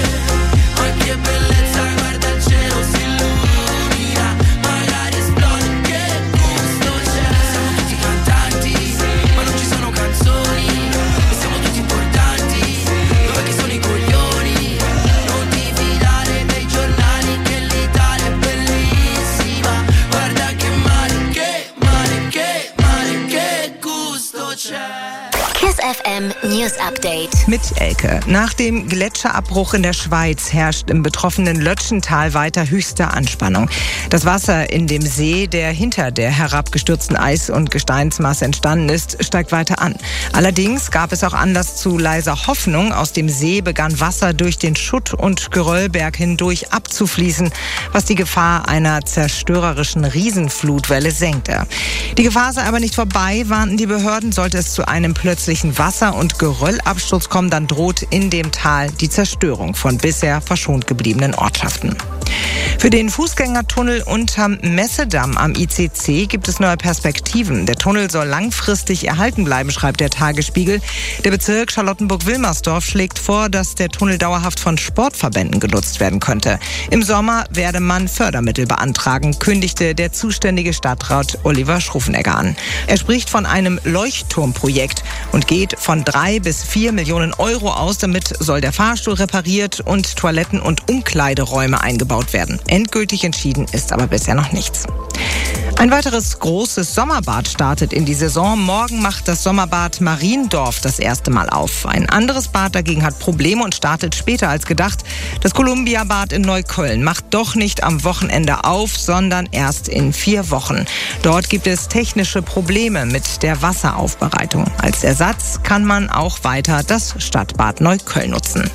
ma che bellezza, guarda il cielo si illumina, magari esplode, che gusto c'è. Siamo tutti cantanti, ma non ci sono canzoni, e siamo tutti importanti, dove che sono i coglioni, non ti fidare dei giornali che l'Italia è bellissima, guarda che male, che male, che male, che gusto c'è. Kiss F M News Update. Mit Elke. Nach dem Gletscherabbruch in der Schweiz herrscht im betroffenen Lötschental weiter höchste Anspannung. Das Wasser in dem See, der hinter der herabgestürzten Eis- und Gesteinsmasse entstanden ist, steigt weiter an. Allerdings gab es auch Anlass zu leiser Hoffnung. Aus dem See begann Wasser durch den Schutt- und Geröllberg hindurch abzufließen, was die Gefahr einer zerstörerischen Riesenflutwelle senkte. Die Gefahr sei aber nicht vorbei, warnten die Behörden. Sollte es zu einem plötzlichen Wasser- und Geröllabsturz kommen, dann droht in dem Tal die Zerstörung von bisher verschont gebliebenen Ortschaften. Für den Fußgängertunnel unterm Messedamm am I C C gibt es neue Perspektiven. Der Tunnel soll langfristig erhalten bleiben, schreibt der Tagesspiegel. Der Bezirk Charlottenburg-Wilmersdorf schlägt vor, dass der Tunnel dauerhaft von Sportverbänden genutzt werden könnte. Im Sommer werde man Fördermittel beantragen, kündigte der zuständige Stadtrat Oliver Schruffenegger an. Er spricht von einem Leuchtturmprojekt und geht von drei bis vier Millionen Euro aus. Damit soll der Fahrstuhl repariert und Toiletten und Umkleideräume eingebaut werden. Endgültig entschieden ist aber bisher noch nichts. Ein weiteres großes Sommerbad startet in die Saison. Morgen macht das Sommerbad Mariendorf das erste Mal auf. Ein anderes Bad dagegen hat Probleme und startet später als gedacht. Das Columbia-Bad in Neukölln macht doch nicht am Wochenende auf, sondern erst in vier Wochen. Dort gibt es technische Probleme mit der Wasseraufbereitung. Als Ersatz kann man auch weiter das Stadtbad Neukölln nutzen.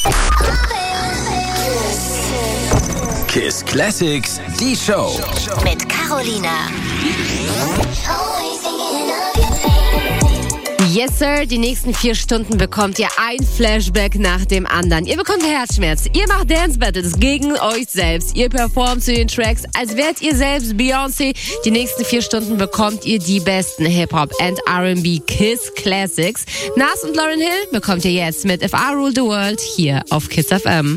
Kiss Classics, die Show. Mit Carolina. Yes, Sir, die nächsten vier Stunden bekommt ihr ein Flashback nach dem anderen. Ihr bekommt Herzschmerz, ihr macht Dance Battles gegen euch selbst. Ihr performt zu den Tracks, als wärt ihr selbst Beyoncé. Die nächsten vier Stunden bekommt ihr die besten Hip-Hop and R and B Kiss Classics. Nas und Lauryn Hill bekommt ihr jetzt mit If I Rule the World hier auf Kiss F M.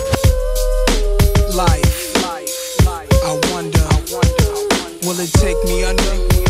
Life, I wonder, will it take me under?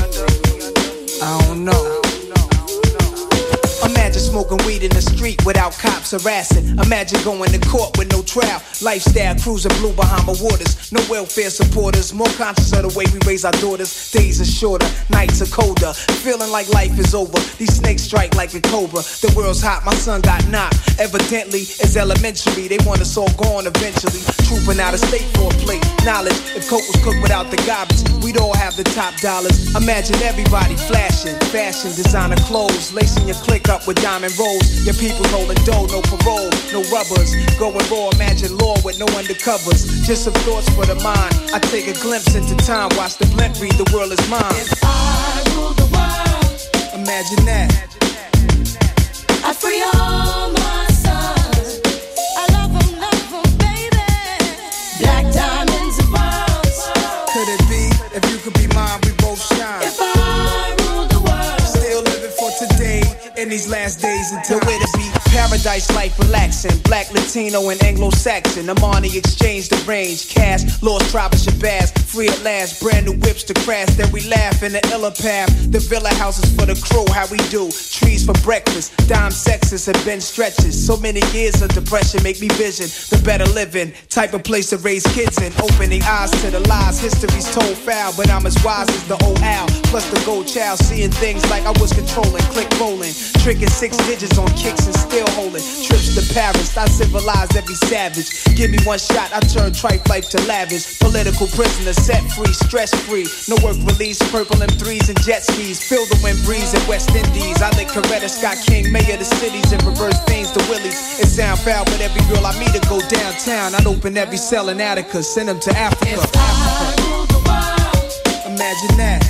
I don't know. Imagine smoking weed in the street without cops harassing. Imagine going to court with no trial. Lifestyle cruising blue Bahama waters. No welfare supporters. More conscious of the way we raise our daughters. Days are shorter, nights are colder. Feeling like life is over. These snakes strike like a cobra. The world's hot, my son got knocked. Evidently, it's elementary. They want us all gone eventually. Trooping out of state for a plate. Knowledge, if Coke was cooked without the garbage, we'd all have the top dollars. Imagine everybody flashing. Fashion, designer clothes. Lacing your click up with diamond rolls. Your people holding dough, no parole, no rubbers. Going raw, imagine law with no undercovers. Just some thoughts for the mind. I take a glimpse into time, watch the blimp read, the world is mine. If I rule the world, imagine that. I free all my sons. I love them, love them, baby. Black diamonds and pearls. Could it be, if you could be mine, both shine. If I rule the world, still living for today in these last days until where to be. Paradise life relaxing, black, Latino, and Anglo-Saxon. I'm on the exchange, the range, cash, lost tribe of Shabazz, free at last, brand new whips to crash. Then we laugh in the illa path. The villa houses for the crew, how we do. Trees for breakfast, dime sexes and bench stretches. So many years of depression make me vision the better living, type of place to raise kids in. Opening eyes to the lies, history's told foul, but I'm as wise as the old owl. Plus the gold child, seeing things like I was controlling, click rolling, tricking six digits on kicks and still holding trips to Paris. I civilized every savage. Give me one shot, I turn tripe life to lavish. Political prisoner, set free, stress free. No work release, purple M threes and jet skis. Feel the wind breeze in West Indies. I lick Coretta Scott King, mayor of the cities, and reverse things to Willies. It sound foul, but every girl I meet to go downtown. I'd open every cell in Attica, send them to Africa. if I rule the world, Imagine that.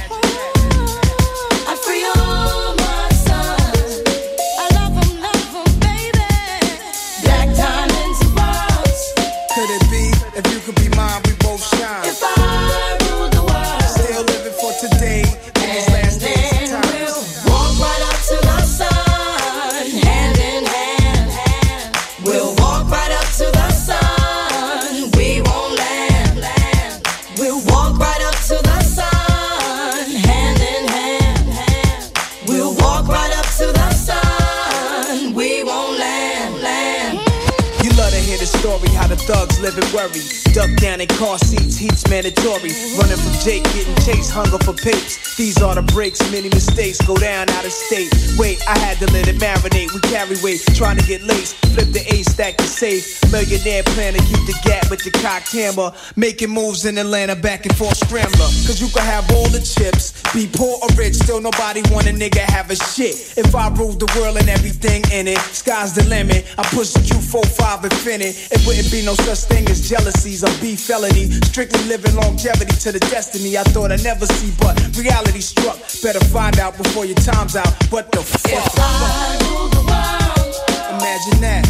I free all my sons. I love them, love them, baby. Black diamonds and pearls. Could it be, if you could be mine, we both shine. If I rule the world, still living for today in these last days and times. walk right up to the sun, hand in hand. We'll walk right up to the sun. We won't land, land. We'll walk right up to the sun, hand in hand. We'll walk right up to the sun. We won't land, land. You love to hear the story, how the thugs live and worry. Duck down in car seats, heat's mandatory. Running from Jake, getting chased, hunger for papes. These are the breaks, many mistakes go down out of state. Wait, I had to let it marinate. We carry weight, trying to get laced. Flip the A, stack the safe. Millionaire plan to keep the gap with the cocked hammer. Making moves in Atlanta, back and forth scrambler. Cause you can have all the chips, be poor or rich, still nobody want a nigga have a shit. If I ruled the world and everything in it, sky's the limit. I push the Q forty-five infinite. It wouldn't be no such thing as jealousies or beef felony. Strictly living longevity to the destiny I thought I'd never see, but reality struck. Better find out before your time's out. What the fuck? If I rule the world, Imagine that.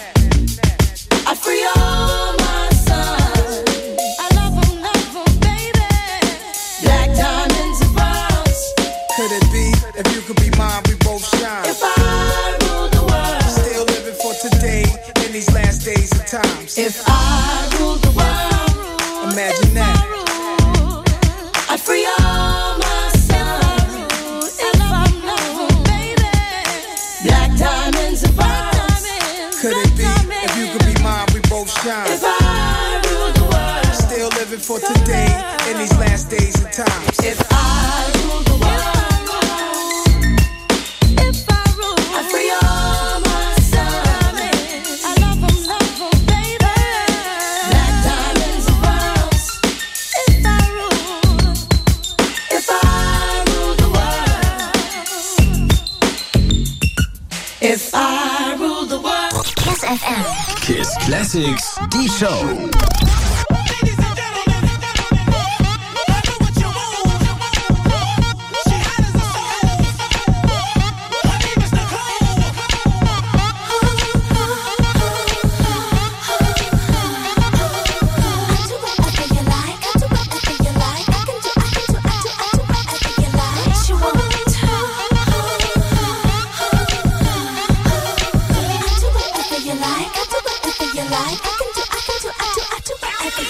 I free all my sons. I love them, love them, baby. Black diamonds and pearls. Could it be, if you could be mine, we both shine. If I rule the world, still living for today in these last days and times. if I rule the world, Imagine that. I free all my sons. I love them, love them, baby. Black diamonds and pearls. Could it be, if you could be mine, we both shine. If I rule the world, Still living for today in these last days and times. if I rule the world, if I rule, I free all my sons. I love them, love them, baby. Black diamonds and pearls. If I rule, if I rule the world, if I rule the world. Kiss F M. Kiss Classics, die Show. You like, I do whatever you like. I can do, I can do, I do, I do whatever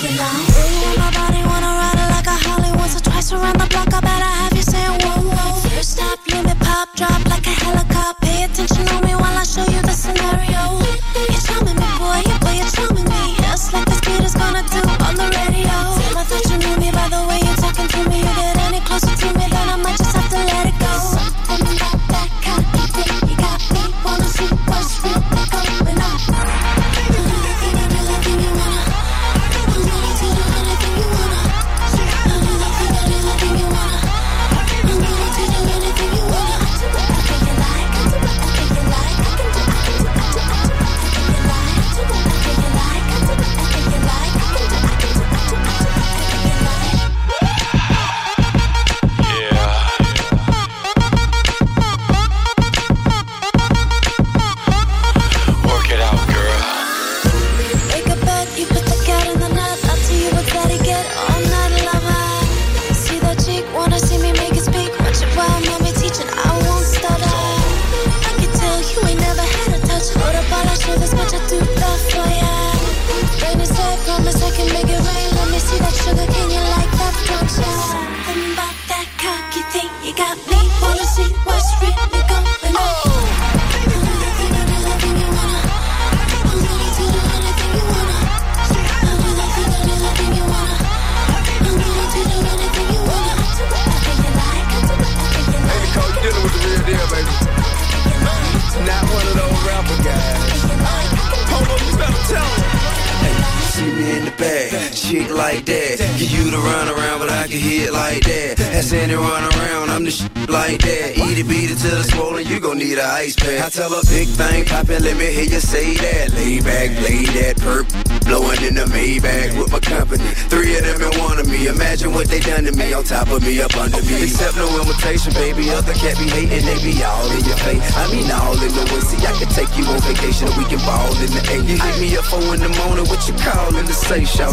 see me in the bag. Chick like that, give you the run around, but I can hit like that. That's any run around, I'm the shit like that. Eat it, beat it till it's swollen, you gon' need an ice pack. I tell a big thing, poppin', let me hear you say that. Lay back, play that perp, blowin' in the Maybach with my company. Three of them and one of me, imagine what they done to me. On top of me, up under me. Accept no invitation, baby, other cat be hating, they be all in your face. I mean all in the way, see I can take you on vacation and we can ball in the A. You hit me up four in the morning, what you callin' to say, shout